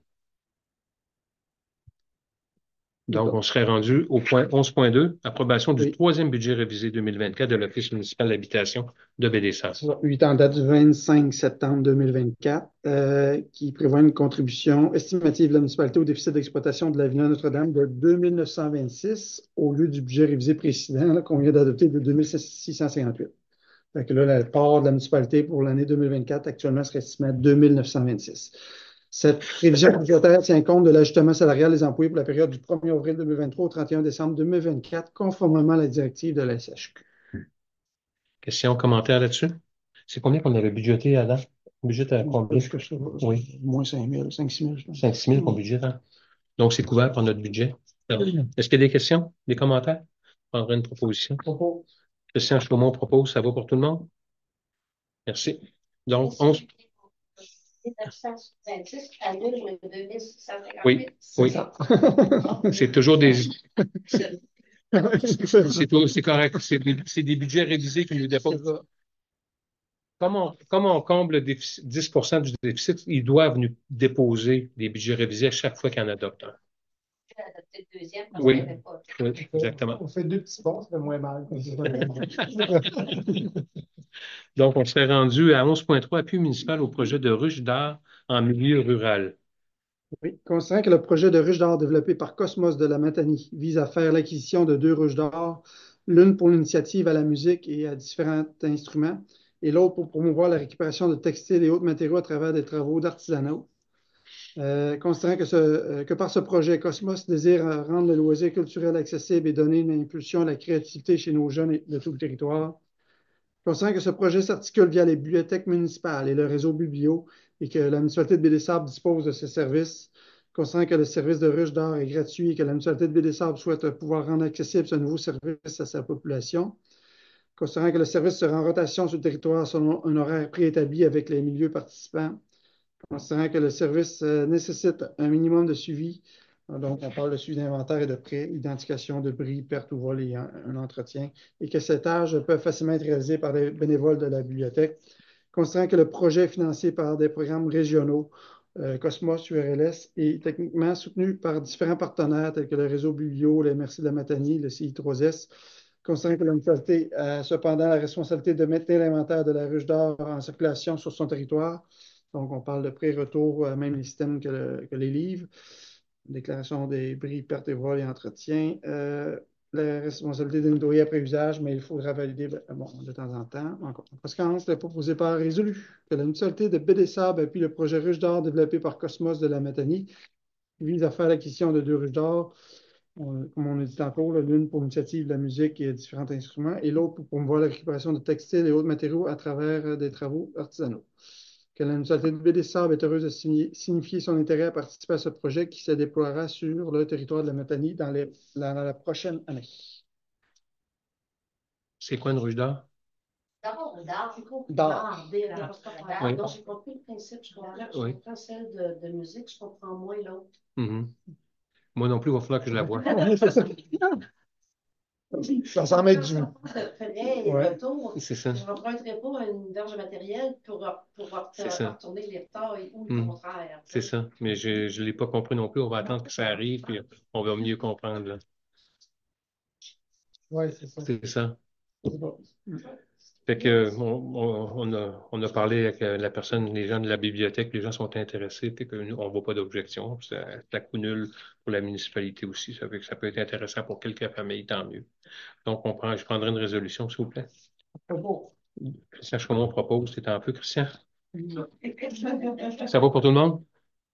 S1: Donc,
S2: D'accord.
S1: on serait rendu au point onze point deux, approbation du
S2: Oui.
S1: troisième budget révisé deux mille vingt-quatre de l'Office municipal d'habitation de Bédessas.
S2: huit en date du vingt-cinq septembre deux mille vingt-quatre, euh, qui prévoit une contribution estimative de la municipalité au déficit d'exploitation de la Villa Notre-Dame de deux mille neuf cent vingt-six au lieu du budget révisé précédent là, qu'on vient d'adopter de deux mille six cent cinquante-huit. Fait que là, la part de la municipalité pour l'année deux mille vingt-quatre actuellement serait estimée à deux mille neuf cent vingt-six. Cette révision budgétaire tient compte de l'ajustement salarial des employés pour la période du premier avril deux mille vingt-trois au trente et un décembre deux mille vingt-quatre, conformément à la directive de la S H Q.
S1: Questions, commentaires là-dessus? C'est combien qu'on avait budgété, Adam? Budget à combien?
S2: Plus que ça,
S1: Oui.
S2: Moins cinq mille, cinq six mille, je pense.
S1: cinq six mille qu'on budgète, hein? Donc, c'est couvert par notre budget. Alors, est-ce qu'il y a des questions, des commentaires? Je prendrai une proposition.
S2: Propos.
S1: Christian Chaumont propose, ça va pour tout le monde? Merci. Donc, onze.
S3: neuf cent vingt-six annule le deux mille six cent cinquante-huit.
S1: Oui, oui. C'est toujours des. C'est c'est tout- c'est correct. C'est des, c'est des budgets révisés qui nous déposent. Comme on, comme on comble le déficit- dix pour cent du déficit, ils doivent nous déposer des budgets révisés à chaque fois qu'il y en adopte un.
S3: J'ai adopté le deuxième parce
S1: Oui.
S3: qu'il n'y avait pas.
S1: Oui, exactement.
S6: On fait deux petits bons, ça fait moins mal.
S1: Donc, on serait rendu à onze point trois, appui municipal au projet de ruche d'art en milieu rural.
S2: Oui, considérant que le projet de ruche d'or développé par Cosmos de la Matanie vise à faire l'acquisition de deux ruches d'or, l'une pour l'initiative à la musique et à différents instruments, et l'autre pour promouvoir la récupération de textiles et autres matériaux à travers des travaux d'artisanat. Euh, considérant que, ce, euh, que par ce projet, Cosmos désire euh, rendre le loisir culturel accessible et donner une impulsion à la créativité chez nos jeunes et de tout le territoire. Considérant que ce projet s'articule via les bibliothèques municipales et le réseau Biblio et que la municipalité de Baie-des-Sables dispose de ces services, considérant que le service de ruche d'art est gratuit et que la municipalité de Baie-des-Sables souhaite pouvoir rendre accessible ce nouveau service à sa population, considérant que le service sera en rotation sur le territoire selon un horaire préétabli avec les milieux participants, considérant que le service euh, nécessite un minimum de suivi. Donc, on parle de suivi d'inventaire et de prêt, identification de bris, perte ou vol et un, un entretien, et que ces tâches peuvent facilement être réalisées par des bénévoles de la bibliothèque. Considérant que le projet est financé par des programmes régionaux, euh, Cosmos, U R L S, et techniquement soutenu par différents partenaires tels que le réseau Biblio, le Merci de la Matanie, le C I trois S. Considérant que la municipalité a cependant la responsabilité de maintenir l'inventaire de la ruche d'or en circulation sur son territoire. Donc, on parle de pré-retour, euh, même les systèmes que, le, que les livres, déclaration des bris, pertes et vols et entretien, euh, la responsabilité de nettoyer après usage, mais il faudra valider bon, de temps en temps. En conséquence, c'est proposé par résolu que la municipalité de Baie-des-Sables appuie le projet ruche d'or développé par Cosmos de la Matanie, qui vise à faire l'acquisition de deux ruches d'or, euh, comme on a dit tantôt, l'une pour l'initiative de la musique et différents instruments, et l'autre pour promouvoir la récupération de textiles et autres matériaux à travers euh, des travaux artisanaux. Que la municipalité de Baie-des-Sables est heureuse de signifier son intérêt à participer à ce projet qui se déploiera sur le territoire de la Matanie dans, les, dans la prochaine année.
S1: C'est quoi une ruche d'art?
S3: D'or, d'art.
S2: D'art.
S8: Oui. Donc, j'ai compris le principe. Je comprends, je
S1: Oui.
S8: comprends celle de, de musique, je comprends moins l'autre.
S1: Mm-hmm. Moi non plus, il va falloir que je la voie.
S6: Ça s'en met du.
S8: Ouais.
S1: C'est ça.
S8: Je n'emprunterai pas une verge matérielle pour, pour retourner les tailles ou le
S1: mm.
S8: contraire.
S1: C'est ça. Mais je ne l'ai pas compris non plus. On va attendre que ça arrive et on va mieux comprendre.
S6: Oui, c'est ça.
S1: C'est ça.
S6: Bon.
S1: Fait que, on, on, on a, on a parlé avec euh, la personne, les gens de la bibliothèque, les gens sont intéressés, fait que nous, on voit pas d'objection. C'est c'est à coup nul pour la municipalité aussi. Ça fait que ça peut être intéressant pour quelques familles, tant mieux. Donc, on prend, je prendrai une résolution, s'il vous plaît. Christian Chaumont propose. T'es en feu, Christian? Ça va pour tout le monde?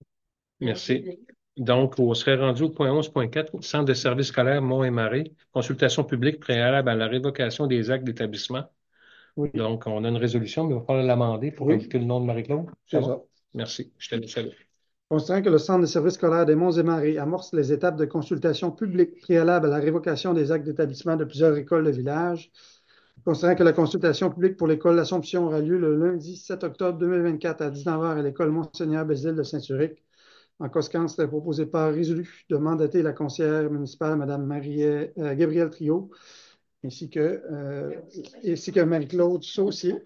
S1: Merci. Donc, on serait rendu au point onze point quatre, Centre de services scolaires Mont-et-Marais, consultation publique préalable à la révocation des actes d'établissement.
S2: Oui,
S1: Donc, on a une résolution, mais il va falloir l'amender pour
S2: Oui.
S1: ajouter le nom de Marie-Claude.
S2: c'est
S1: va?
S2: ça.
S1: Merci. Je te laisse aller.
S2: Considérant que le Centre de services scolaires des Monts et Marais amorce les étapes de consultation publique préalable à la révocation des actes d'établissement de plusieurs écoles de village, considérant que la consultation publique pour l'école L'Assomption aura lieu le lundi sept octobre deux mille vingt-quatre à dix-neuf heures à l'école Monseigneur Bézile de Saint-Uric. En conséquence, c'est proposé par résolu de mandater la conseillère municipale, Mme Marie, euh, Gabrielle Trio, ainsi que, euh, ainsi que Marie-Claude Saucier,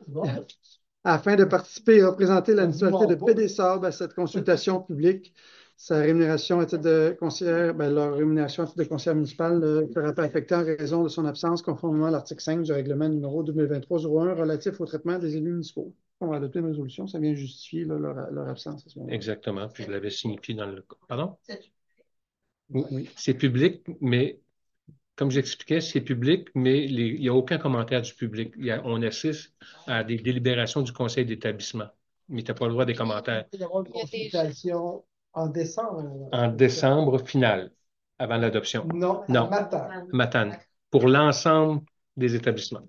S2: afin de participer et représenter la municipalité de Baie-des-Sables à cette consultation publique. Sa rémunération à titre de conseillère, ben, leur rémunération à titre de conseillère municipale ne sera pas affectée en raison de son absence, conformément à l'article cinq du règlement numéro deux mille vingt-trois zéro un relatif au traitement des élus municipaux. On va adopter une résolution, ça vient justifier là, leur, leur absence à ce moment-là.
S1: Exactement. Puis je l'avais signifié dans le. Pardon?
S2: Oui, oui.
S1: C'est public, mais comme j'expliquais, c'est public, mais les- il n'y a aucun commentaire du public. Il y a- on assiste à des délibérations du conseil d'établissement, mais tu n'as pas le droit des commentaires.
S6: Il y aura une
S8: Il y a des-
S6: consultation en décembre.
S1: En décembre final, avant l'adoption.
S6: Non,
S1: Non.
S6: Matane.
S1: Matane, pour l'ensemble des établissements.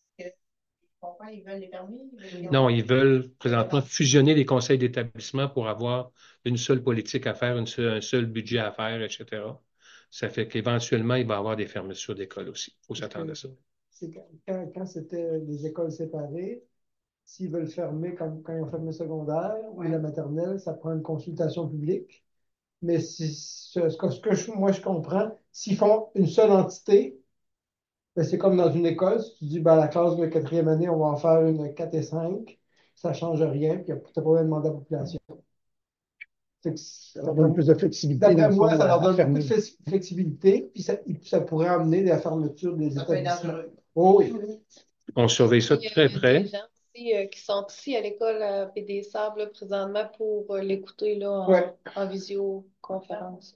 S5: Pourquoi ils veulent les permis? Ils veulent les
S1: Non,
S5: permis?
S1: ils veulent présentement fusionner les conseils d'établissement pour avoir une seule politique à faire, une seule- un seul budget à faire, et cetera. Ça fait qu'éventuellement, il va y avoir des fermetures d'écoles aussi. Il faut s'attendre à ça.
S6: C'est quand, quand, quand c'était des écoles séparées, s'ils veulent fermer, comme quand ils ont fermé le secondaire ou la maternelle, ça prend une consultation publique. Mais si, ce, ce que, ce que je- moi je comprends, s'ils font une seule entité, ben, c'est comme dans une école, si tu dis ben, la classe de quatrième année, on va en faire une quatre et cinq, ça ne change rien, puis tu n'as pas besoin de demander à la population. Fait que
S2: Ça leur donne plus de flexibilité. dans
S6: D'après
S2: le
S6: moi,
S2: fond,
S6: ça
S2: à-
S6: leur
S2: à
S6: donne
S2: fermer.
S6: beaucoup de flex- flexibilité, puis ça, ça pourrait amener des fermetures des
S5: Ça peut être
S6: établissements.
S5: dangereux.
S6: Oh oui.
S1: On surveille ça de
S8: Il y a-
S1: très
S8: il y a
S1: près.
S8: des gens aussi, euh, qui sont ici à l'école à Baie des Sables là, présentement pour euh, l'écouter là, en,
S6: Ouais.
S8: en visioconférence.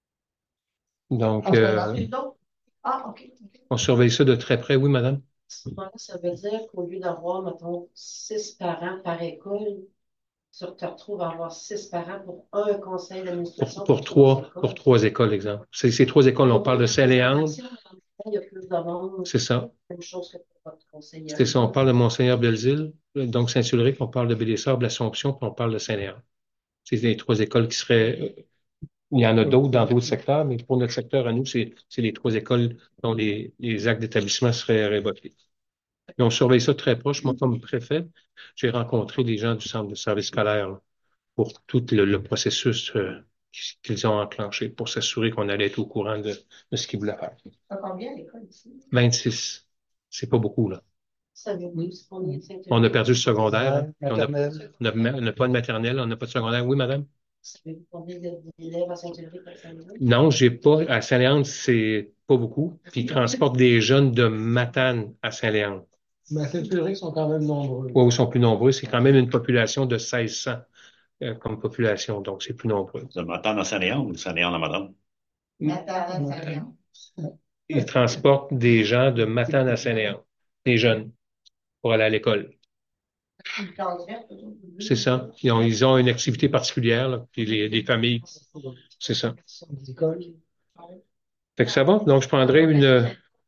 S1: Donc,
S6: En ce
S1: euh,
S6: moment.
S5: Les autres? Ah, OK. OK.
S1: on surveille ça de très près. Oui, madame?
S7: À ce moment-là, ça veut dire qu'au lieu d'avoir, mettons, six parents par école, tu te retrouves à avoir six parents pour un conseil d'administration.
S1: Pour, pour trois, pour trois écoles, exemple. C'est ces trois écoles. On parle de Saint-Léandre.
S7: Il y a plus de monde.
S1: C'est ça.
S7: Même chose que pour votre conseiller.
S1: C'est ça. On parle de Monseigneur-Belzile, donc Saint-Ulrich, on parle de Baie-des-Sables, l'Assomption, puis on parle de Saint-Léandre. C'est les trois écoles qui seraient. euh, Il y en a d'autres dans d'autres secteurs, mais pour notre secteur à nous, c'est c'est les trois écoles dont les, les actes d'établissement seraient révoqués. Et on surveille ça de très proche. Moi, comme préfet, j'ai rencontré des gens du centre de service scolaire là, pour tout le, le processus euh, qu'ils ont enclenché pour s'assurer qu'on allait être au courant de, de ce qu'ils voulaient faire.
S5: Ça combien l'école ici?
S1: vingt-six. C'est pas beaucoup, là.
S7: Savez-vous ce qu'on est de Saint-Ulrich?
S1: On a perdu le secondaire. hein.
S2: Ouais,
S1: On a-
S2: maternelle.
S1: On n'a on n'a pas de maternelle, on n'a pas de secondaire. Oui, madame?
S7: Savez-vous combien d'élèves à Saint-Ulrich à Saint-Ulrich?
S1: Non, j'ai pas. À Saint-Léandre, c'est pas beaucoup. Puis ils transportent des jeunes de Matane à Saint-Léandre.
S6: Mais Saint-Ulrich sont quand même nombreux.
S1: Oui, ils sont plus nombreux. C'est quand même une population de seize cents euh, comme population, donc c'est plus nombreux.
S4: De m'attendre à Saint-Léandre ou Saint-Léandre à madame?
S5: Attends, ça vient.
S1: Ils transportent des gens de Matane à Saint-Léandre, des jeunes, pour aller à l'école.
S5: Une classe verte, eux autres.
S1: C'est ça. Ils ont, ils ont une activité particulière, là, puis les, les familles, c'est ça.
S6: Des écoles.
S1: Fait que ça va. Donc, je prendrai une,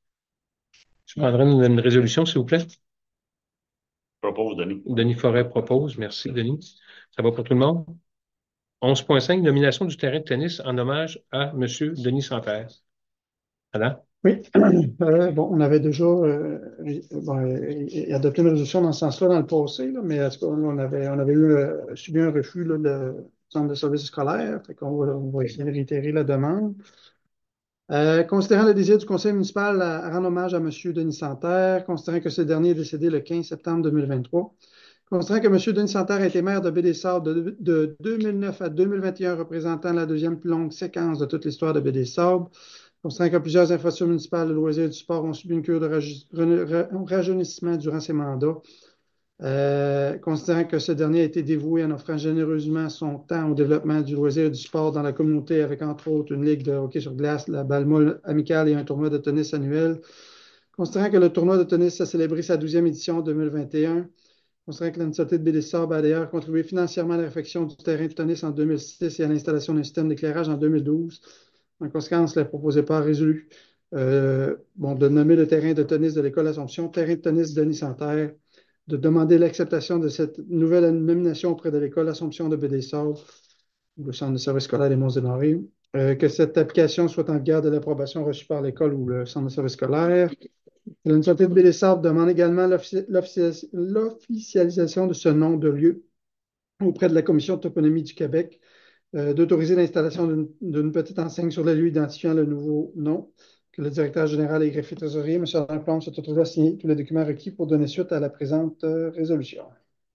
S1: je prendrai une, une résolution, s'il vous plaît.
S4: Propose, Denis.
S1: Denis Forêt propose. Merci, Denis. Ça va pour tout le monde? onze point cinq, nomination du terrain de tennis en hommage à Monsieur Denis Santerre. Adam?
S2: Oui, Euh, bon, on avait déjà euh, bon, euh, adopté une résolution dans ce sens-là dans le passé, là, mais en tout cas, on avait, on avait eu euh, subi un refus là, de centre de services scolaires, fait qu'on va, on va essayer de réitérer la demande. Euh, considérant le désir du conseil municipal à, à rendre hommage à M. Denis Santerre, considérant que ce dernier est décédé le quinze septembre deux mille vingt-trois, considérant que M. Denis Santerre a été maire de Baie-des-Sables de, de deux mille neuf à deux mille vingt et un, représentant la deuxième plus longue séquence de toute l'histoire de Baie-des-Sables, Considérant que plusieurs infrastructures municipales de loisirs et du sport ont subi une cure de raj- ra- rajeunissement durant ces mandats, euh, considérant que ce dernier a été dévoué en offrant généreusement son temps au développement du loisir et du sport dans la communauté, avec entre autres une ligue de hockey sur glace, la balle molle amicale et un tournoi de tennis annuel. Considérant que le tournoi de tennis a célébré sa douzième édition en deux mille vingt et un, considérant que la municipalité de Baie-des-Sables a d'ailleurs contribué financièrement à la réfection du terrain de tennis en deux mille six et à l'installation d'un système d'éclairage en deux mille douze, en conséquence, le proposé pas résolu euh, bon, de nommer le terrain de tennis de l'École Assomption terrain de tennis Denis Santerre, de demander l'acceptation de cette nouvelle nomination auprès de l'École Assomption de Baie-des-Sables, ou le Centre de service scolaire des Monts-Honorés, euh, que cette application soit en garde de l'approbation reçue par l'école ou le Centre de service scolaire. La municipalité de Baie-des-Sables demande également l'offici- l'offici- l'officialisation de ce nom de lieu auprès de la Commission de toponymie du Québec, euh, d'autoriser l'installation d'une d'une petite enseigne sur le lieu identifiant le nouveau nom, que le directeur général et greffier trésorier, M. Alain Plante, soit autorisé à signer tous les documents requis pour donner suite à la présente euh, résolution.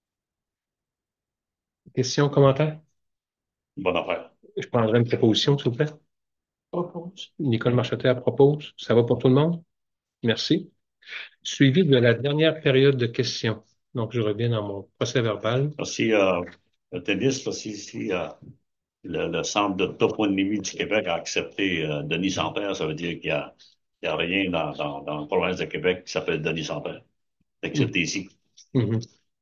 S1: Questions, commentaires?
S4: Bonne affaire.
S1: Je prendrai une proposition, s'il vous plaît. Propose. Nicole Marcheterre propose. Ça va pour tout le monde? Merci. Suivi de la dernière période de questions. Donc, je reviens dans mon procès verbal.
S4: Si euh, le tennis, là, si, si euh, le, le Centre de toponymie du Québec a accepté euh, Denis Santerre, ça veut dire qu'il n'y a, il y a rien dans, dans, dans la province de Québec qui s'appelle Denis Santerre, excepté ici.
S1: Mhm.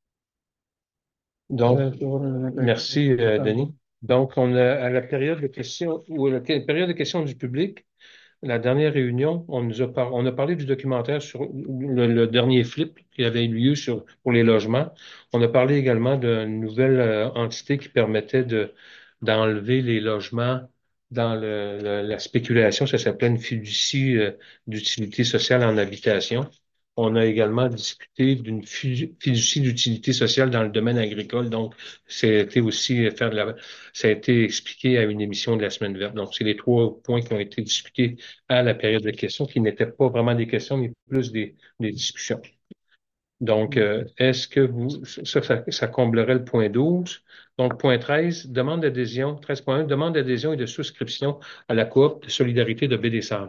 S1: Donc, merci, euh, Denis. Donc, on a à la période de questions ou à la période de questions du public, la dernière réunion, on nous a par- on a parlé du documentaire sur le, le dernier flip qui avait eu lieu sur pour les logements. On a parlé également d'une nouvelle euh, entité qui permettait de d'enlever les logements dans le, le- la spéculation. Ça s'appelait une fiducie euh, d'utilité sociale en habitation. On a également discuté d'une fidu- fiducie d'utilité sociale dans le domaine agricole. Donc, c'était aussi euh, faire de la, ça a été expliqué à une émission de la Semaine verte. Donc, c'est les trois points qui ont été discutés à la période de questions, qui n'étaient pas vraiment des questions, mais plus des, des discussions. Donc, euh, est-ce que vous, ça, ça, ça comblerait le point douze. Donc, point treize, demande d'adhésion, treize point un, demande d'adhésion et de souscription à la coop de solidarité de Baie-des-Sables.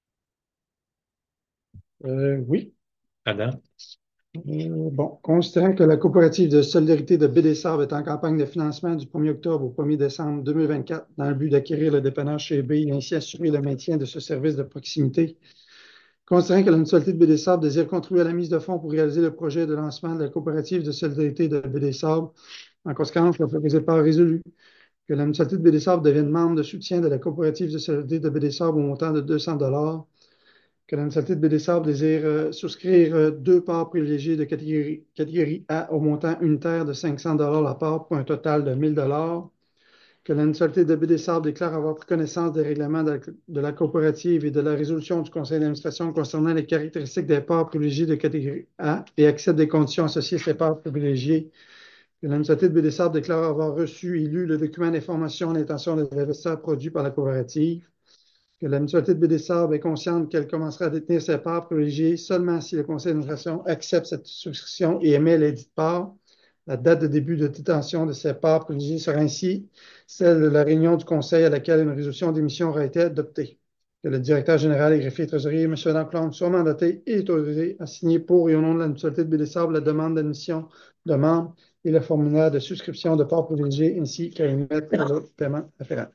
S2: Euh, oui.
S1: Adam?
S2: Euh, bon, considérant que la coopérative de solidarité de Baie-des-Sables est en campagne de financement du premier octobre au premier décembre deux mille vingt-quatre dans le but d'acquérir le dépanneur chez B et ainsi assurer le maintien de ce service de proximité, considérant que la municipalité de Baie-des-Sables désire contribuer à la mise de fonds pour réaliser le projet de lancement de la coopérative de solidarité de Baie-des-Sables, en conséquence, le proposé pas résolu que la municipalité de Baie-des-Sables devienne membre de soutien de la coopérative de solidarité de Baie-des-Sables au montant de deux cents dollars, que la municipalité de Baie-des-Sables désire euh, souscrire euh, deux parts privilégiées de catégorie, catégorie A au montant unitaire de cinq cents dollars la part pour un total de mille dollars, que la municipalité de Baie-des-Sables déclare avoir pris connaissance des règlements de la, de la coopérative et de la résolution du conseil d'administration concernant les caractéristiques des parts privilégiées de catégorie A et accepte des conditions associées à ces parts privilégiées, que la municipalité de Baie-des-Sables déclare avoir reçu et lu le document d'information d'intention des investisseurs produit par la coopérative, que la municipalité de Baie-des-Sables est consciente qu'elle commencera à détenir ses parts privilégiées seulement si le conseil d'administration accepte cette souscription et émet les dites parts. La date de début de détention de ces parts privilégiées sera ainsi celle de la réunion du conseil à laquelle une résolution d'émission aura été adoptée. Que le directeur général et greffier trésorier, M. Lanclante, soit mandaté et autorisé à signer pour et au nom de la municipalité de Baie-des-Sables la demande d'admission de membres et le formulaire de souscription de parts privilégiées ainsi qu'à émettre le paiement afférent.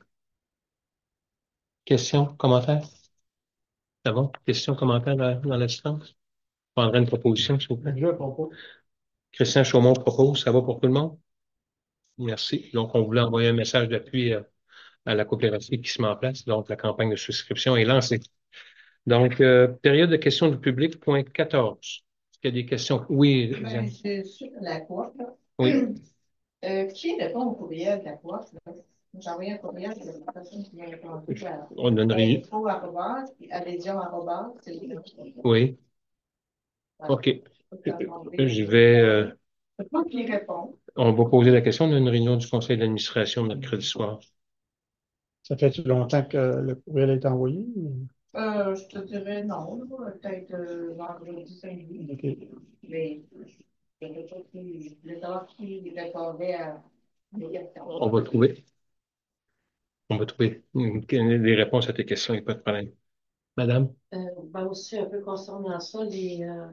S1: Questions, commentaires? C'est bon? Questions, commentaires dans, dans l'assistance? Je prendrai une proposition, s'il vous plaît.
S6: Je propose.
S1: Christian Chaumont propose. Ça va pour tout le monde? Merci. Donc, on voulait envoyer un message d'appui à, à la coopérative qui se met en place. Donc, la campagne de souscription est lancée. Donc, euh, période de questions du public, point quatorze. Est-ce qu'il y a des questions? Oui,
S5: Ben,
S1: Jeanne.
S5: c'est sur la coop, là.
S1: Oui.
S5: Euh, qui répond au courriel de la coop, là? J'ai envoyé un courriel à la personne qui m'a répondu à
S1: On a une réunion.
S5: info arobase, puis adhésion arobase, c'est lui.
S1: Oui.
S5: Voilà.
S1: OK.
S5: Je
S1: Je vais, euh,
S5: sais pas qui répond.
S1: on va poser la question. On a une réunion du conseil d'administration mercredi soir.
S2: Ça fait longtemps que le courriel a été envoyé?
S5: Euh, je te dirais non, là, peut-être euh, vendredi, samedi.
S2: OK.
S5: Mais je ne sais pas qui, je voulais savoir qui répondait à mes questions.
S1: On va trouver. On va trouver une- des réponses à tes questions, il n'y a pas de problème. Madame?
S7: Euh, ben aussi, un peu concernant ça, les, euh,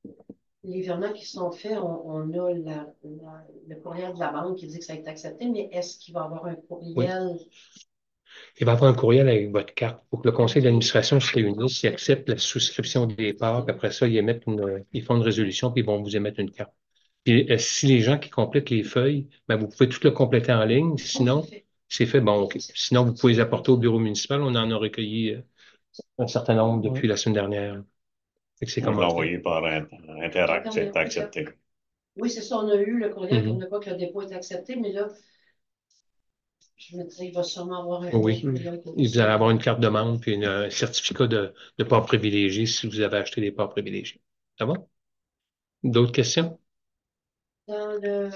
S7: les virements qui sont faits, on, on a la, la- le courriel de la banque qui dit que ça a été accepté, mais est-ce qu'il va y avoir un
S1: Oui.
S7: courriel?
S1: Il va avoir un courriel avec votre carte pour que le conseil d'administration se réunisse, il accepte la souscription des parts, puis après ça, ils émettent une, ils font une résolution, puis ils vont vous émettre une carte. Puis, euh, si les gens qui complètent les feuilles, ben, vous pouvez tout le compléter en ligne.
S7: Oh,
S1: Sinon,
S7: c'est fait.
S1: c'est fait. Bon, OK. Sinon, vous pouvez les apporter au bureau municipal. On en a recueilli euh, un certain nombre depuis
S2: Ouais.
S1: la semaine dernière. Fait que c'est
S4: Vous
S1: commencé.
S4: l'envoyez par in- Interact, c'est accepté.
S7: Oui, c'est ça, on a eu le courriel
S1: Mhm.
S7: comme de quoi que le dépôt est accepté, mais là, je me disais, il va sûrement avoir un
S1: Oui.
S7: autre courriel pour
S1: Et vous allez
S7: ça.
S1: avoir une carte de membre puis une- un certificat de, de part privilégié si vous avez acheté des parts privilégiées. Ça va? D'autres questions?
S7: Dans le,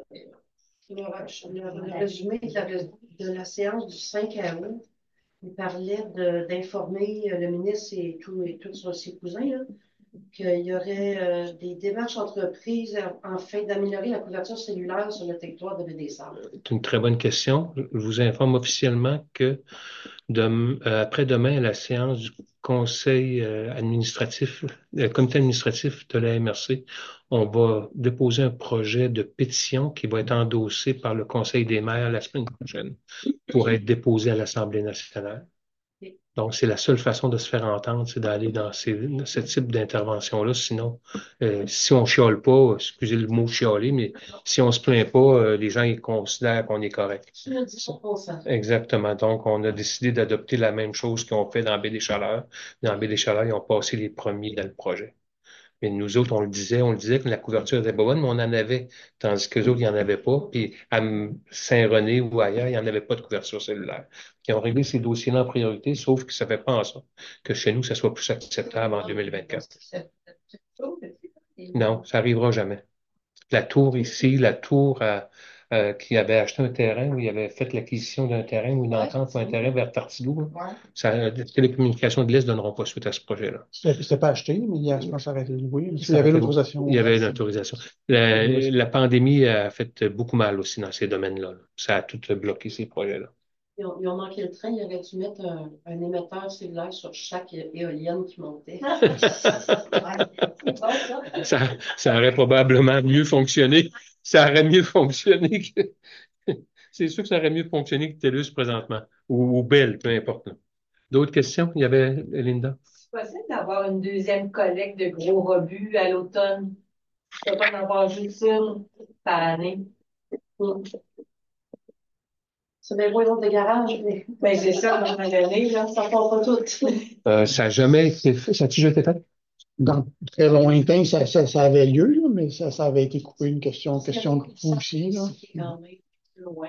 S7: le, le- le résumé de la, de la séance du cinq août, il parlait de- d'informer le ministre et tous et tous ses cousins là, qu'il y aurait euh, des démarches entreprises afin d'améliorer la couverture cellulaire sur le territoire de Baie-des-Sables.
S1: C'est une très bonne question. Je vous informe officiellement que Dem- euh, après-demain, à la séance du conseil euh, administratif, le comité administratif de la M R C, on va déposer un projet de pétition qui va être endossé par le conseil des maires la semaine prochaine pour être déposé à l'Assemblée nationale. Donc, c'est la seule façon de se faire entendre, c'est d'aller dans ces, ce type d'intervention-là. Sinon, euh, si on chiale pas, excusez le mot chialer, mais si on se plaint pas, euh, les gens ils considèrent qu'on est correct. Exactement. Donc, on a décidé d'adopter la même chose qu'on fait dans Baie des Chaleurs. Dans Baie des Chaleurs, ils ont passé les premiers dans le projet. Mais nous autres, on le disait, on le disait que la couverture était pas bonne, mais on en avait, tandis que les autres, il n'y en avait pas. Puis à M- Saint-René ou ailleurs, il n'y en avait pas de couverture cellulaire. Ils ont réglé ces dossiers-là en priorité, sauf que ça fait pas en sorte que chez nous, ça soit plus acceptable en deux mille vingt-quatre. Non, ça arrivera jamais. La tour ici, la tour à- euh, qui avait acheté un terrain, où il avait fait l'acquisition d'un terrain ou une entente pour un terrain vers Tartilou, là,
S5: Ouais.
S1: ça, les télécommunications de l'Est ne donneront pas suite à ce projet-là.
S2: C'était c'était pas acheté, mais il y a, je pense que ça aurait été loué. Il
S1: Ça
S2: y
S1: aurait
S2: avait
S1: été-
S2: l'autorisation.
S1: Il y avait l'autorisation. La, la pandémie a fait beaucoup mal aussi dans ces domaines-là, là. Ça a tout bloqué ces projets-là.
S7: Ils ont, ils ont manqué le train, ils auraient dû mettre un, un émetteur cellulaire sur chaque é- éolienne qui montait.
S1: Ça, ça aurait probablement mieux fonctionné. Ça aurait mieux fonctionné que... C'est sûr que ça aurait mieux fonctionné que TELUS présentement. Ou, ou Bell, peu importe, là. D'autres questions? Il y avait Linda.
S9: C'est possible d'avoir une deuxième collecte de gros rebuts à l'automne. Je ne peux pas en avoir juste une par année.
S7: C'est des beaux autres de garage, mais
S9: Ben, c'est ça, dans l'année, là.
S7: ça part pas toutes.
S1: Euh, ça n'a jamais été fait. Ça a-tu déjà été fait?
S2: Dans très lointain, ça, ça, ça avait lieu, là, mais ça, ça avait été coupé. Une question, question de coût aussi. Là.
S9: C'est quand même loin.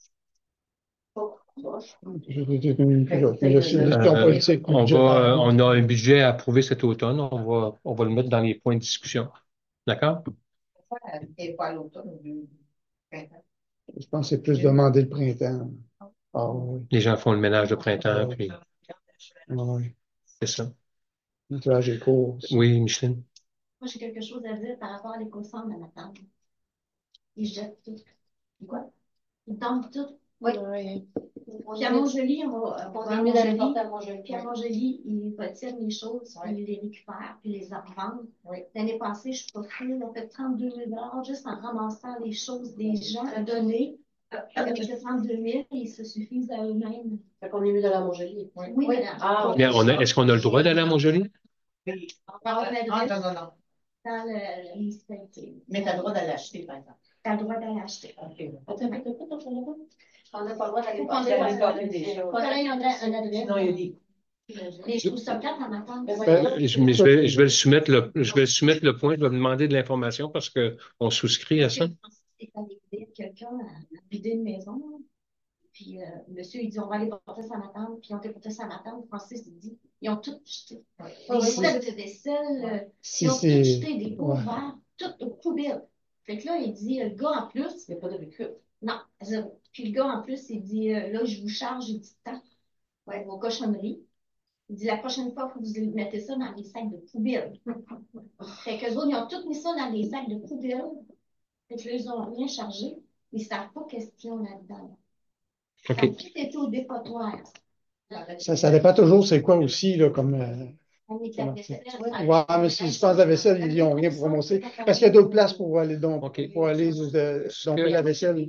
S2: C'était une question
S1: Euh,
S2: politique.
S1: on
S2: budgétaire.
S1: va, on a un budget à approuver cet automne. On va, on va le mettre dans les points de discussion. D'accord?
S5: Et pas à l'automne ou du printemps.
S2: Je pense que c'est plus demandé le printemps. Ah oui.
S1: Les gens font le ménage de printemps, puis
S2: Ah oui.
S1: c'est ça.
S2: Le ménage est court.
S1: Oui, Micheline?
S3: Moi, j'ai quelque chose à dire par rapport à l'éco-centre à ma tante. Ils jettent tout. Quoi? Ils tombent tout. Oui.
S8: Oui.
S3: Puis à Montjoli, on va, on va à
S5: On est
S3: Montjoli,
S5: dans le Montjoli.
S3: puis à Montjoli, ils retiennent les choses, puis
S5: Oui.
S3: ils les récupèrent, puis ils les en revendent.
S5: Oui.
S3: L'année passée, je suis pas sûre, on a fait trente-deux mille juste en ramassant les choses des gens à donner. Avec ce trente-deux mille, ils se suffisent à eux-mêmes.
S7: Fait qu'on est mieux de la Montjoli.
S5: Oui.
S3: Oui,
S5: Oui.
S3: madame.
S7: Ah,
S1: Bien, on a, est-ce qu'on a le droit d'aller à Montjoli?
S5: Oui.
S3: Dans
S5: Ah, non, non, non.
S3: dans le- la municipalité.
S5: Mais tu as le droit d'aller acheter, par exemple.
S3: Tu as le droit d'aller acheter.
S5: OK.
S7: attends, attends, attends, attends.
S3: On n'a pas le droit d'aller
S5: Faut qu'on
S3: passer.
S5: aille porter des choses.
S3: Faut donner un adresse. un adresse.
S5: Sinon, il y a des
S3: Mais je trouve ça plate en attente.
S1: Euh, je, mais je vais, je vais le soumettre le, je vais le soumettre le point, je vais demander de l'information parce que on souscrit à ça.
S3: C'est allé aider quelqu'un à à vider une maison. là. Puis, euh, monsieur, il dit, on va aller porter ça à ma tante. Puis, on a porté ça à ma tante. Francis, il dit, ils ont tout jeté. Des sets de vaisselle, euh,
S2: Si
S3: ils ont tout
S2: c'est.
S3: jeté, des pots
S2: Ouais.
S3: verts, tout aux poubelles. Fait que là, il dit, euh, le gars en plus,
S7: Il n'y a pas de récup.
S3: non, zéro. Puis le gars en plus, il dit, euh, là, je vous charge du temps, ouais, vos cochonneries. Il dit, la prochaine fois, il faut que vous mettez ça dans les sacs de poubelle. Fait qu'eux autres, ils ont tous mis ça dans les sacs de poubelle. Fait que là, ils n'ont rien chargé. Ils ne savent pas qu'est-ce qu'ils ont là-dedans. Ça a
S1: OK.
S3: tout été au dépotoir.
S2: Ça, ça dépend toujours c'est quoi aussi, là, comme. euh,
S3: Avec la
S2: comment-
S3: vaisselle,
S2: Ouais, mais si je pense à la vaisselle, ils n'ont rien pour ramasser. Parce qu'il y a d'autres places pour aller donc,
S1: OK.
S2: pour aller euh, domper la vaisselle.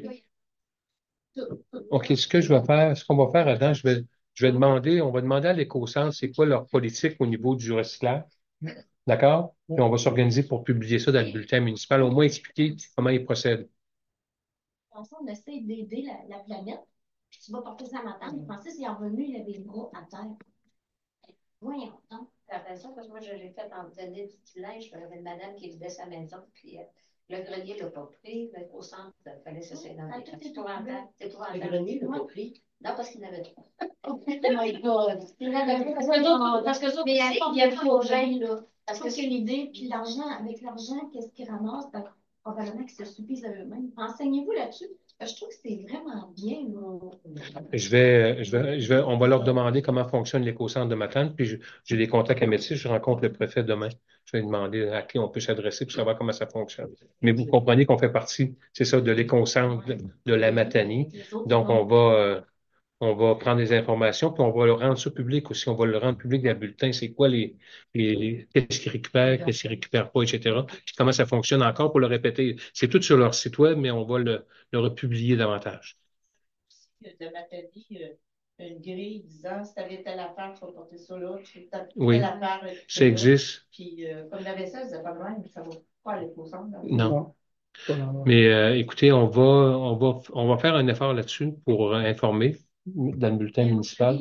S1: OK, ce que je vais faire, ce qu'on va faire, Adam, je vais, je vais demander, on va demander à l'Écocentre c'est quoi leur politique au niveau du recyclage. D'accord? Puis on va s'organiser pour publier ça dans le bulletin municipal, au moins expliquer comment ils procèdent.
S3: Ensemble, on essaie d'aider la, la planète. Puis tu vas porter ça à ma tante. Francis, il est revenu, il avait le bras à terre. Voyons donc.
S10: Après ça, parce que moi, j'ai fait en tenir du petit linge. J'avais une madame qui vidait sa maison, puis euh, le grenier ne l'a pas pris. Mais au centre, il fallait s'essayer dans
S3: Ah,
S10: les
S3: tout
S10: C'est
S3: est
S10: épouvantable. C'est
S7: Le
S10: épouvantable.
S7: grenier l'a pas pris.
S10: Non, parce qu'il n'avait pas.
S3: Oh my God.
S10: Il n'avait pas.
S3: Parce que d'autres, parce que d'autres,
S10: Mais
S3: aussi,
S10: il y a
S3: il
S10: le
S3: y a
S10: projet.
S3: là. Parce que c'est une idée, puis l'argent, avec l'argent, qu'est-ce qu'ils ramassent? Ben, probablement qu'ils se suffisent à eux-mêmes. Enseignez-vous là-dessus. Je trouve que c'est vraiment bien, là.
S1: Je vais, je vais, je vais, on va leur demander comment fonctionne l'éco-centre de Matane, puis je- j'ai des contacts à Métis, je rencontre le préfet demain. Je vais lui demander à qui on peut s'adresser pour savoir comment ça fonctionne. Mais vous comprenez qu'on fait partie, c'est ça, de l'éco-centre de, de la Matanie. Donc, on va, euh, on va prendre des informations, puis on va le rendre ça public aussi. On va le rendre public dans le bulletin. C'est quoi les, les, les- qu'est-ce qu'ils récupèrent, qu'est-ce qu'ils récupèrent pas, et cetera. Puis comment ça fonctionne encore pour le répéter. C'est tout sur leur site web, mais on va le, le republier davantage.
S5: De Matadi, euh, une grille disant si tu avais telle affaire, il faut porter ça là, tu as telle
S1: Oui.
S5: affaire. euh,
S1: Ça existe.
S5: Puis, euh, comme la vaisselle, c'est pas de même, ça va pas aller au centre.
S1: Non. Mais euh, écoutez, on va, on va, on va faire un effort là-dessus pour euh, informer dans le bulletin municipal.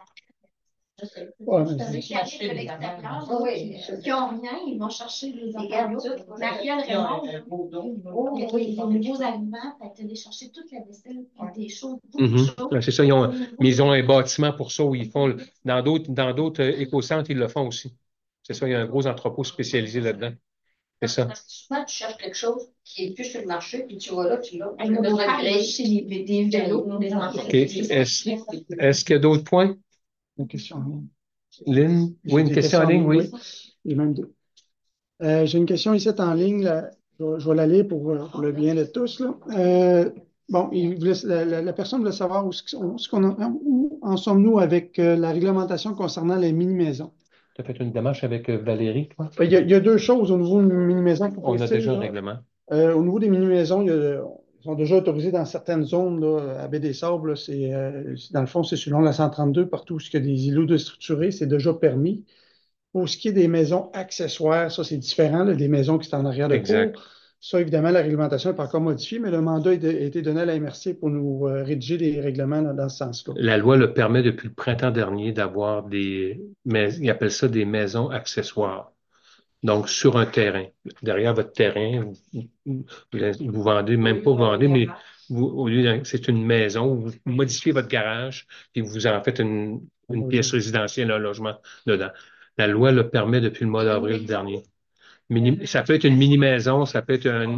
S2: Ouais,
S3: Ceux
S2: mais
S3: qui arrivent de l'extérieur,
S10: Ah oui.
S3: qui qui ont rien, ils vont chercher les
S10: Ils gardent
S3: affaires.
S10: tout.
S3: Marielle Raymond,
S5: Oh,
S3: il y a les nouveaux aliments, fait que aller chercher toute la vaisselle, puis des choses, beaucoup de
S1: Mhm.
S3: choses.
S1: Ouais, c'est ça, ils ont, mais ils ont un bâtiment pour ça où ils font, le- dans d'autres, dans d'autres euh, éco-centres, ils le font aussi. C'est ça, il y a un gros entrepôt spécialisé là-dedans. C'est ça.
S10: Parce que souvent, tu cherches quelque chose qui est plus sur le marché, puis tu vas là, tu l'as.
S3: Elle nous parle chez les, des vélos, des enfants.
S1: OK. Est-ce, est-ce qu'il y a d'autres points?
S2: Une question en ligne.
S1: Lynn?
S2: J'ai
S1: Oui, une
S2: des
S1: question en ligne, oui.
S2: Il y en a même deux. Euh, j'ai une question ici en ligne. Là. Je, vais, je vais la lire pour, euh, pour le bien de tous. Là. Euh, bon, il voulait- la, la- la personne voulait savoir où, ce- ce qu'on en, où en sommes-nous avec euh, la réglementation concernant les mini-maisons.
S1: Tu as fait une démarche avec euh, Valérie, toi?
S2: Il y, a, il y a deux choses au niveau des mini-maisons.
S1: On a déjà un règlement.
S2: Euh, au niveau des mini-maisons, il y a- ils sont déjà autorisés dans certaines zones, là, à Baie-des-Sables. Là, c'est, euh, c'est- dans le fond, c'est selon la cent trente-deux, partout où il y a des îlots déstructurés, c'est déjà permis. Pour ce qui est des maisons accessoires, ça, c'est différent, là, des maisons qui sont en arrière de
S1: Exact.
S2: cour. Ça, évidemment, la réglementation n'est pas encore modifiée, mais le mandat a été donné à la M R C pour nous euh, rédiger des règlements là, dans ce sens-là.
S1: La loi le permet depuis le printemps dernier d'avoir des, mais ils appellent ça des maisons accessoires. Donc, sur un terrain. Derrière votre terrain, vous, vous, vous vendez, même pas vous vendez, mais vous, au lieu d'un- c'est une maison où vous modifiez votre garage et vous en faites une, une pièce résidentielle, un logement dedans. La loi le permet depuis le mois d'avril dernier. Mini- ça peut être une mini-maison, ça peut être un...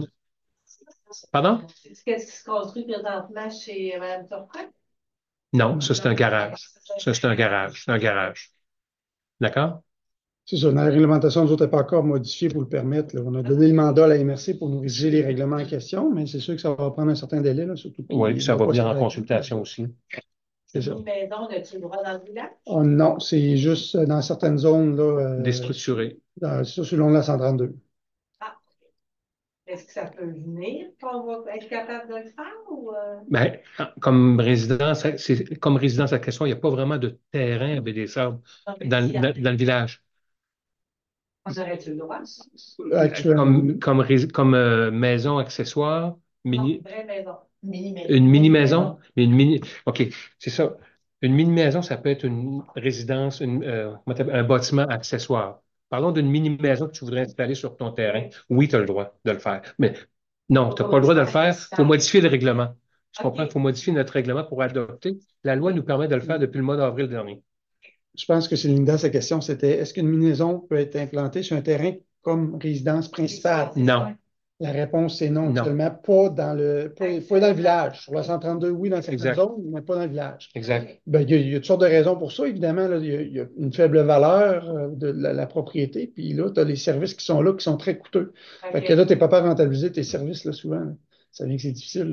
S1: Pardon?
S9: Qu'est-ce qui se construit présentement chez Mme Turcotte?
S1: Non, ça c'est un garage. Ça c'est un garage. C'est un garage. D'accord?
S2: C'est ça, dans la réglementation, nous autres, n'est pas encore modifiée pour le permettre. Là. On a donné le mandat à la M R C pour nous rédiger les règlements en question, mais c'est sûr que ça va prendre un certain délai, là, surtout.
S1: Oui, ça va venir en consultation aussi.
S2: C'est ça.
S9: Une maison, as-tu le droit dans le village?
S2: Oh, non, c'est juste euh, dans certaines zones, là, euh,
S1: Déstructuré.
S2: dans- ça, selon la cent trente-deux.
S9: Ah, OK. Est-ce que ça peut venir qu'on va être capable de le faire ou. euh,
S1: Ben, comme résidence, c'est comme résidence à question, il n'y a pas vraiment de terrain à Baie-des-Sables
S9: non, mais
S1: dans,
S9: si,
S1: dans, dans le village.
S9: on aurait-tu le droit?
S2: Actuellement,
S1: Comme, comme, rés- comme euh, maison accessoire, mini,
S9: Non, vraie maison.
S5: Mini-maison.
S1: une mini-maison, mais une mini, OK, c'est ça. Une mini-maison, ça peut être une résidence, une, euh, comment t'appelles, un bâtiment accessoire. Parlons d'une mini-maison que tu voudrais installer sur ton terrain. Oui, tu as le droit de le faire. Mais non, tu n'as pas le droit de le faire. Il faut modifier le règlement. Tu comprends? Il faut modifier notre règlement pour adopter. La loi nous permet de le faire depuis le mois d'avril dernier.
S2: je pense que c'est Linda, sa question, c'était est-ce qu'une mini-maison peut être implantée sur un terrain comme résidence principale?
S1: Non.
S2: La réponse, c'est non.
S1: Non.
S2: Actuellement, pas dans le, pas, pas dans le village. Sur la cent trente-deux, oui, dans certaines
S1: Exact.
S2: zones, mais pas dans le village.
S1: Exact.
S2: Ben, il y a, il y a toutes sortes de raisons pour ça, évidemment. Là. Il y a, il y a une faible valeur euh, de la, la propriété, puis là, tu as les services qui sont là, qui sont très coûteux. Fait que là, tu n'es pas pas rentabiliser tes services, là, souvent. Là. Ça vient que c'est difficile.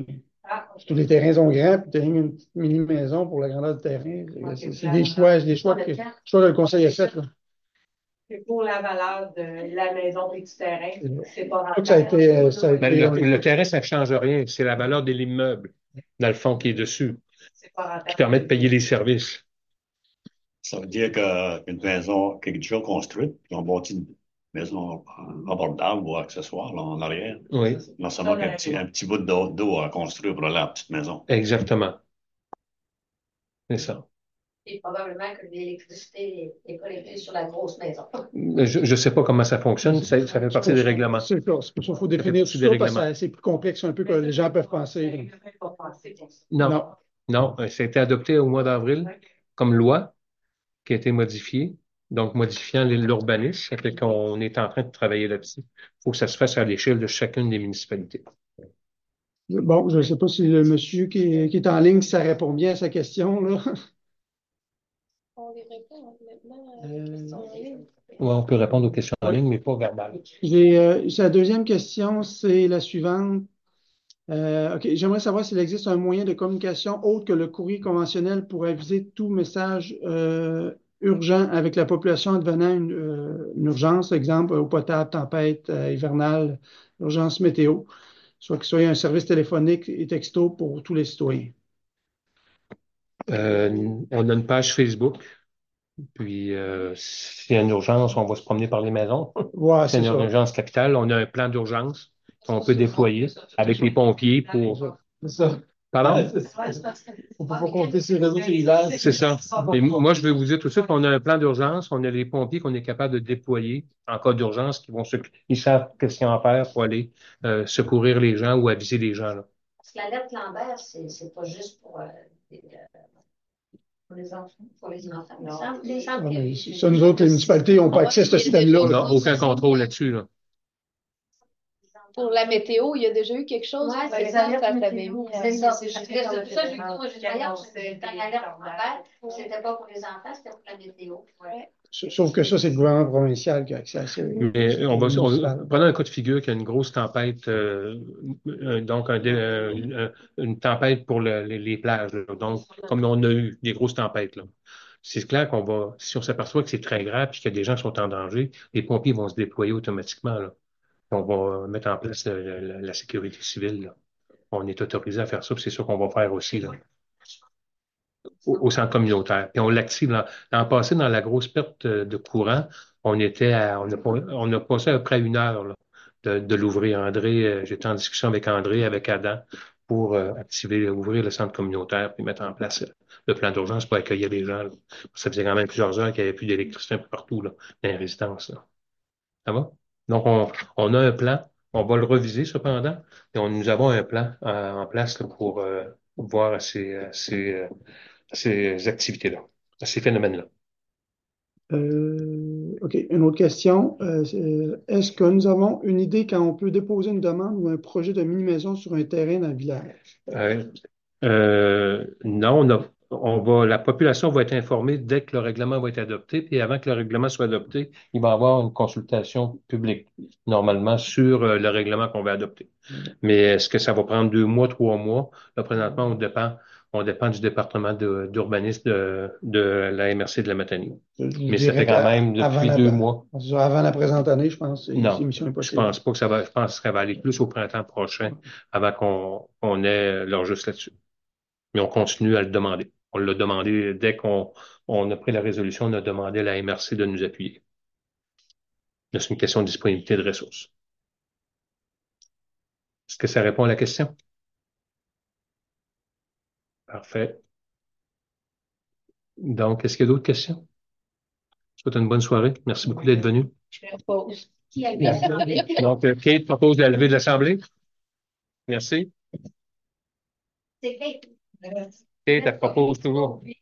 S9: Ah,
S2: Tous les terrains sont grands, puis tu as une petite mini-maison pour la grandeur du terrain. C'est c'est des choix, des choix que, choix que le conseil a fait, là.
S9: c'est pour la valeur de la maison et du terrain, c'est pas
S2: Tout ça a
S9: rentable.
S2: été, euh, ça a
S1: Ben,
S2: été,
S1: le,
S2: on les-
S1: le terrain, ça ne change rien. C'est la valeur de l'immeuble, dans le fond, qui est dessus,
S9: C'est pas
S1: qui
S9: rentable.
S1: permet de payer les services.
S4: Ça veut dire que- qu'une maison qui est déjà construite, puis on bâtit une maison abordable ou accessoire là, en arrière.
S1: Oui,
S4: Non seulement qu'un petit, un petit bout d'eau d'eau à construire pour aller à la petite maison.
S1: exactement. C'est ça.
S10: Et probablement que l'électricité est collectée sur la grosse maison.
S1: Je ne sais pas comment ça fonctionne. Ça, ça fait partie des règlements.
S2: C'est ça, c'est pour ça qu'il faut
S1: Ça fait
S2: définir
S1: partie
S2: tout
S1: des
S2: ça, parce que
S1: règlements.
S2: ça- c'est plus complexe un peu que les gens peuvent penser, là.
S9: Je vais pas penser pour ça.
S1: Non,
S2: Non.
S1: non, euh, ça a été adopté au mois d'avril comme loi qui a été modifiée. Donc, modifiant l'urbanisme, ça fait qu'on est en train de travailler là-dessus. Il faut que ça se fasse à l'échelle de chacune des municipalités.
S2: Bon, je ne sais pas si le monsieur qui est, qui est en ligne, si ça répond bien à sa question, là.
S8: On les répond maintenant à
S2: Euh,
S8: la question en ligne.
S1: Ouais, on peut répondre aux questions en ligne, mais pas verbales.
S2: J'ai, euh, sa deuxième question, c'est la suivante. Euh, OK, j'aimerais savoir s'il existe un moyen de communication autre que le courrier conventionnel pour aviser tout message euh, urgent avec la population advenant une, euh, une urgence, exemple, eau potable, tempête euh, hivernale, urgence météo, soit qu'il soit un service téléphonique et texto pour tous les citoyens.
S1: Euh, on a une page Facebook, puis euh, s'il y a une urgence, on va se promener par les maisons.
S2: Ouais,
S1: C'est
S2: c'est
S1: une
S2: ça.
S1: urgence capitale. On a un plan d'urgence qu'on peut déployer avec les pompiers pour...
S6: C'est ça.
S1: Pardon?
S6: On peut pas compter sur les réseaux cellulaires.
S1: C'est ça. Et moi, je vais vous dire tout de suite qu'on a un plan d'urgence, on a les pompiers qu'on est capable de déployer en cas d'urgence, qui vont se, ils savent qu'est-ce qu'ils ont à faire pour aller euh, secourir les gens ou aviser les gens, là.
S10: Parce que l'alerte Lambert, c'est c'est pas juste pour, euh, les, euh,
S5: Pour les enfants.
S10: pour les enfants.
S5: Non.
S10: Ça, les centres
S2: Ouais, mais
S10: privés.
S2: ça, nous autres, les municipalités n'ont pas accès à ce
S1: On
S2: système-là.
S1: n'a aucun contrôle là-dessus, là.
S8: Pour la météo, il y a déjà eu quelque chose,
S10: Ouais,
S8: par
S10: c'est
S8: exemple,
S5: alertes
S8: ça t'avait
S5: météo.
S8: mis.
S10: C'est ça. Parce que
S5: C'est
S10: c'est
S5: comme
S10: pour ça que j'ai dit,
S5: le
S10: moi, j'ai
S5: qui annonçait
S10: voyage, c'était
S5: des
S10: l'alerte
S5: tornades.
S10: Lambert. C'était pas pour les enfants, c'était pour la météo.
S8: Ouais.
S2: Sauf que ça, c'est le gouvernement provincial qui a accès à ça.
S1: Mais on va, on,
S2: Municipal.
S1: prenons un cas de figure qu'il y a une grosse tempête, euh, euh, donc un dé- euh, une, une tempête pour le- les, les plages, là. Donc, comme on a eu des grosses tempêtes, là. C'est clair qu'on va, si on s'aperçoit que c'est très grave et qu'il y a des gens qui sont en danger, les pompiers vont se déployer automatiquement, là. On va mettre en place euh, la, la sécurité civile, là. On est autorisé à faire ça, puis c'est ça qu'on va faire aussi, là, au, au centre communautaire. Puis on l'active. L'an l'an passé, dans la grosse perte euh, de courant, on était à, on a, pas- on a passé à peu près une heure là, de, de l'ouvrir. André, euh, j'étais en discussion avec André, avec Adam, pour euh, activer, ouvrir le centre communautaire, puis mettre en place euh, le plan d'urgence pour accueillir les gens, là. Ça faisait quand même plusieurs heures qu'il n'y avait plus d'électricité un peu partout, là, dans les résidences, là. Ça va? Donc, on, on a un plan. On va le reviser cependant. Et on, nous avons un plan euh, en place là, pour euh, voir à ces, à ces, euh, à ces activités-là, à ces phénomènes-là.
S2: Euh, OK, une autre question. Euh, c'est, euh, est-ce que nous avons une idée quand on peut déposer une demande ou un projet de mini-maison sur un terrain dans le village?
S1: Euh, euh, non, on a, on va, la population va être informée dès que le règlement va être adopté, puis avant que le règlement soit adopté, il va y avoir une consultation publique, normalement, sur euh, le règlement qu'on va adopter. Mais est-ce que ça va prendre deux mois, trois mois? Là, présentement, on dépend, on dépend du département de- d'urbanisme de, de la M R C de la Matanie.
S2: Je
S1: Mais ça
S2: dirais
S1: fait quand
S2: qu'à-
S1: même
S2: avant
S1: depuis
S2: la,
S1: deux mois.
S2: avant la présente année, je pense, c'est c'est
S1: Non,
S2: mission
S1: je
S2: impossible.
S1: pense pas que ça va, je pense que ça va aller plus au printemps prochain avant qu'on qu'on ait leur juste là-dessus. Mais on continue à le demander. On l'a demandé dès qu'on on a pris la résolution, on a demandé à la M R C de nous appuyer. Là, c'est une question de disponibilité de ressources. Est-ce que ça répond à la question? Parfait. Donc, est-ce qu'il y a d'autres questions? Je vous souhaite une bonne soirée. Merci beaucoup d'être venu.
S8: Je repose.
S10: Qui a bien parlé?
S1: Donc, euh, Kate propose de la levée de l'Assemblée. Merci.
S10: C'est fait.
S1: Kate, elle propose toujours.